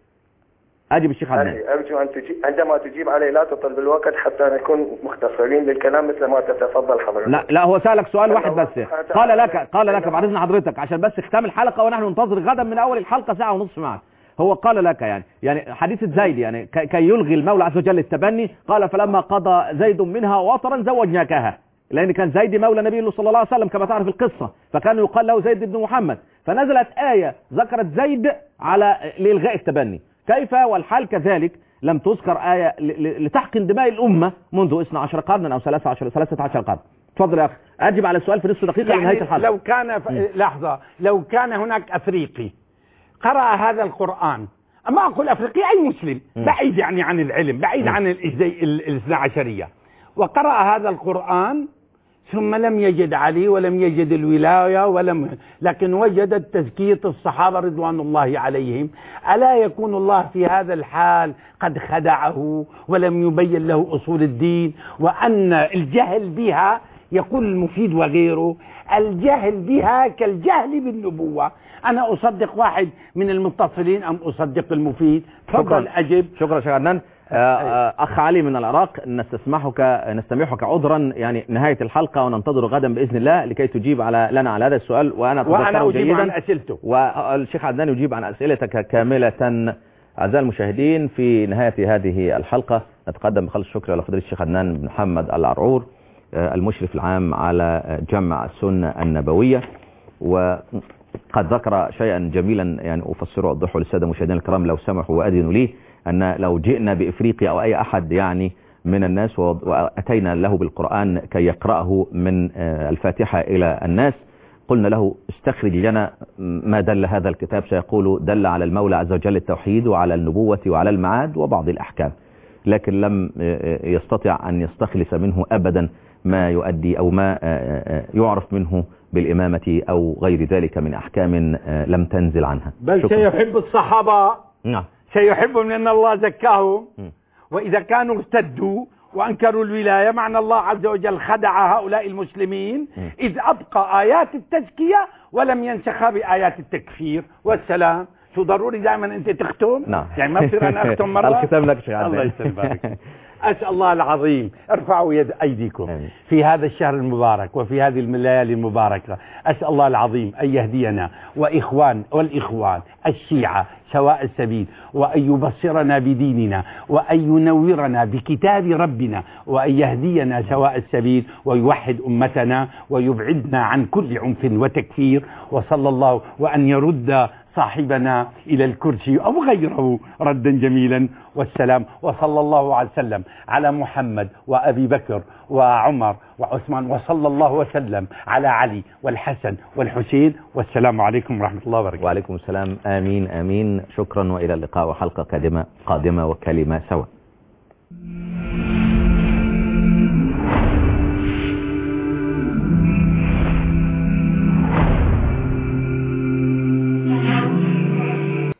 أجب الشيخ عدنان. أرجو أن عندما تجيب علي لا تطل بالوقت حتى نكون مختصرين للكلام مثل ما تتفضل حضرتك. لا هو سألك سؤال واحد بس. قال لك بعد إذن حضرتك عشان بس ختام الحلقة، ونحن ننتظر غدا من أول الحلقة ساعة ونصف معك. هو قال لك يعني حديث زيد يعني كي يلغي المولى عز وجل التبني، قال فلما قضى زيد منها وطرا زوجناكها، لأن كان زيد مولى النبي صلى الله عليه وسلم كما تعرف القصة، فكان يقال له زيد بن محمد، فنزلت آية ذكرت زيد على لإلغاء التبني. كيف والحال كذلك لم تذكر آية لتحقن دماء الأمة منذ 12 قرنا أو 13 قرن؟ تفضل يا أخي، أجب على السؤال في نصف دقيقة يعني لنهاية الحلقة. لو كان لحظة، لو كان هناك أفريقي قرأ هذا القرآن، أما أقول أفريقي أي مسلم بعيد يعني عن العلم، بعيد عن الاثنى عشرية، وقرأ هذا القرآن ثم لم يجد علي ولم يجد الولاية لكن وجد تزكية الصحابة رضوان الله عليهم، ألا يكون الله في هذا الحال قد خدعه ولم يبين له أصول الدين؟ وأن الجهل بها، يقول المفيد وغيره، الجهل بها كالجهل بالنبوة. أنا أصدق واحد من المتصلين أم أصدق المفيد؟ تفضل أجب. شكرا شيخ عدنان. أخ علي من العراق، نستميحك عذرا يعني نهاية الحلقة، وننتظر غدا بإذن الله لكي تجيب لنا على هذا السؤال، وأنا أجيب عن أسئلته، والشيخ عدنان يجيب عن أسئلتك كاملة. أعزائي المشاهدين، في نهاية هذه الحلقة نتقدم بخالص الشكر إلى فضيلة الشيخ عدنان بن محمد العرعور، المشرف العام على جمع السنة النبوية، وقد ذكر شيئا جميلا يعني أفسره وأوضحه للسادة المشاهدين الكرام لو سمحوا وأذنوا لي، أن لو جئنا بإفريقيا أو أي أحد يعني من الناس وأتينا له بالقرآن كي يقرأه من الفاتحة إلى الناس، قلنا له استخرج لنا ما دل هذا الكتاب، سيقول دل على المولى عز وجل التوحيد وعلى النبوة وعلى المعاد وبعض الأحكام، لكن لم يستطع أن يستخلص منه أبدا ما يؤدي أو ما يعرف منه بالإمامة أو غير ذلك من أحكام لم تنزل عنها. بل سيحب الصحابة، نعم سيحبهم لأن الله زكاهم، وإذا كانوا ارتدوا وأنكروا الولاية معنى الله عز وجل خدع هؤلاء المسلمين إذ أبقى آيات التزكية ولم ينسخها بآيات التكفير والسلام. شو ضروري دائما أنت تختم؟ نعم. يعني ما بصير أنا أختم مرة. الختام لك شيخ الله يسلمك. أسأل الله العظيم، ارفعوا أيديكم في هذا الشهر المبارك وفي هذه الليالي المباركة، أسأل الله العظيم أن يهدينا والإخوان الشيعة سواء السبيل، وأن يبصرنا بديننا، وأن ينورنا بكتاب ربنا، وأن يهدينا سواء السبيل، ويوحد أمتنا ويبعدنا عن كل عنف وتكفير، وصلى الله وأن يرد صاحبنا إلى الكرسي أو غيره ردا جميلا، والسلام. وصلى الله وسلم على محمد وأبي بكر وعمر وعثمان، وصلى الله وسلم على علي والحسن والحسين، والسلام عليكم ورحمة الله وبركاته. وعليكم السلام. آمين آمين. شكرا، وإلى اللقاء وحلقة قادمة وكلمة سوا.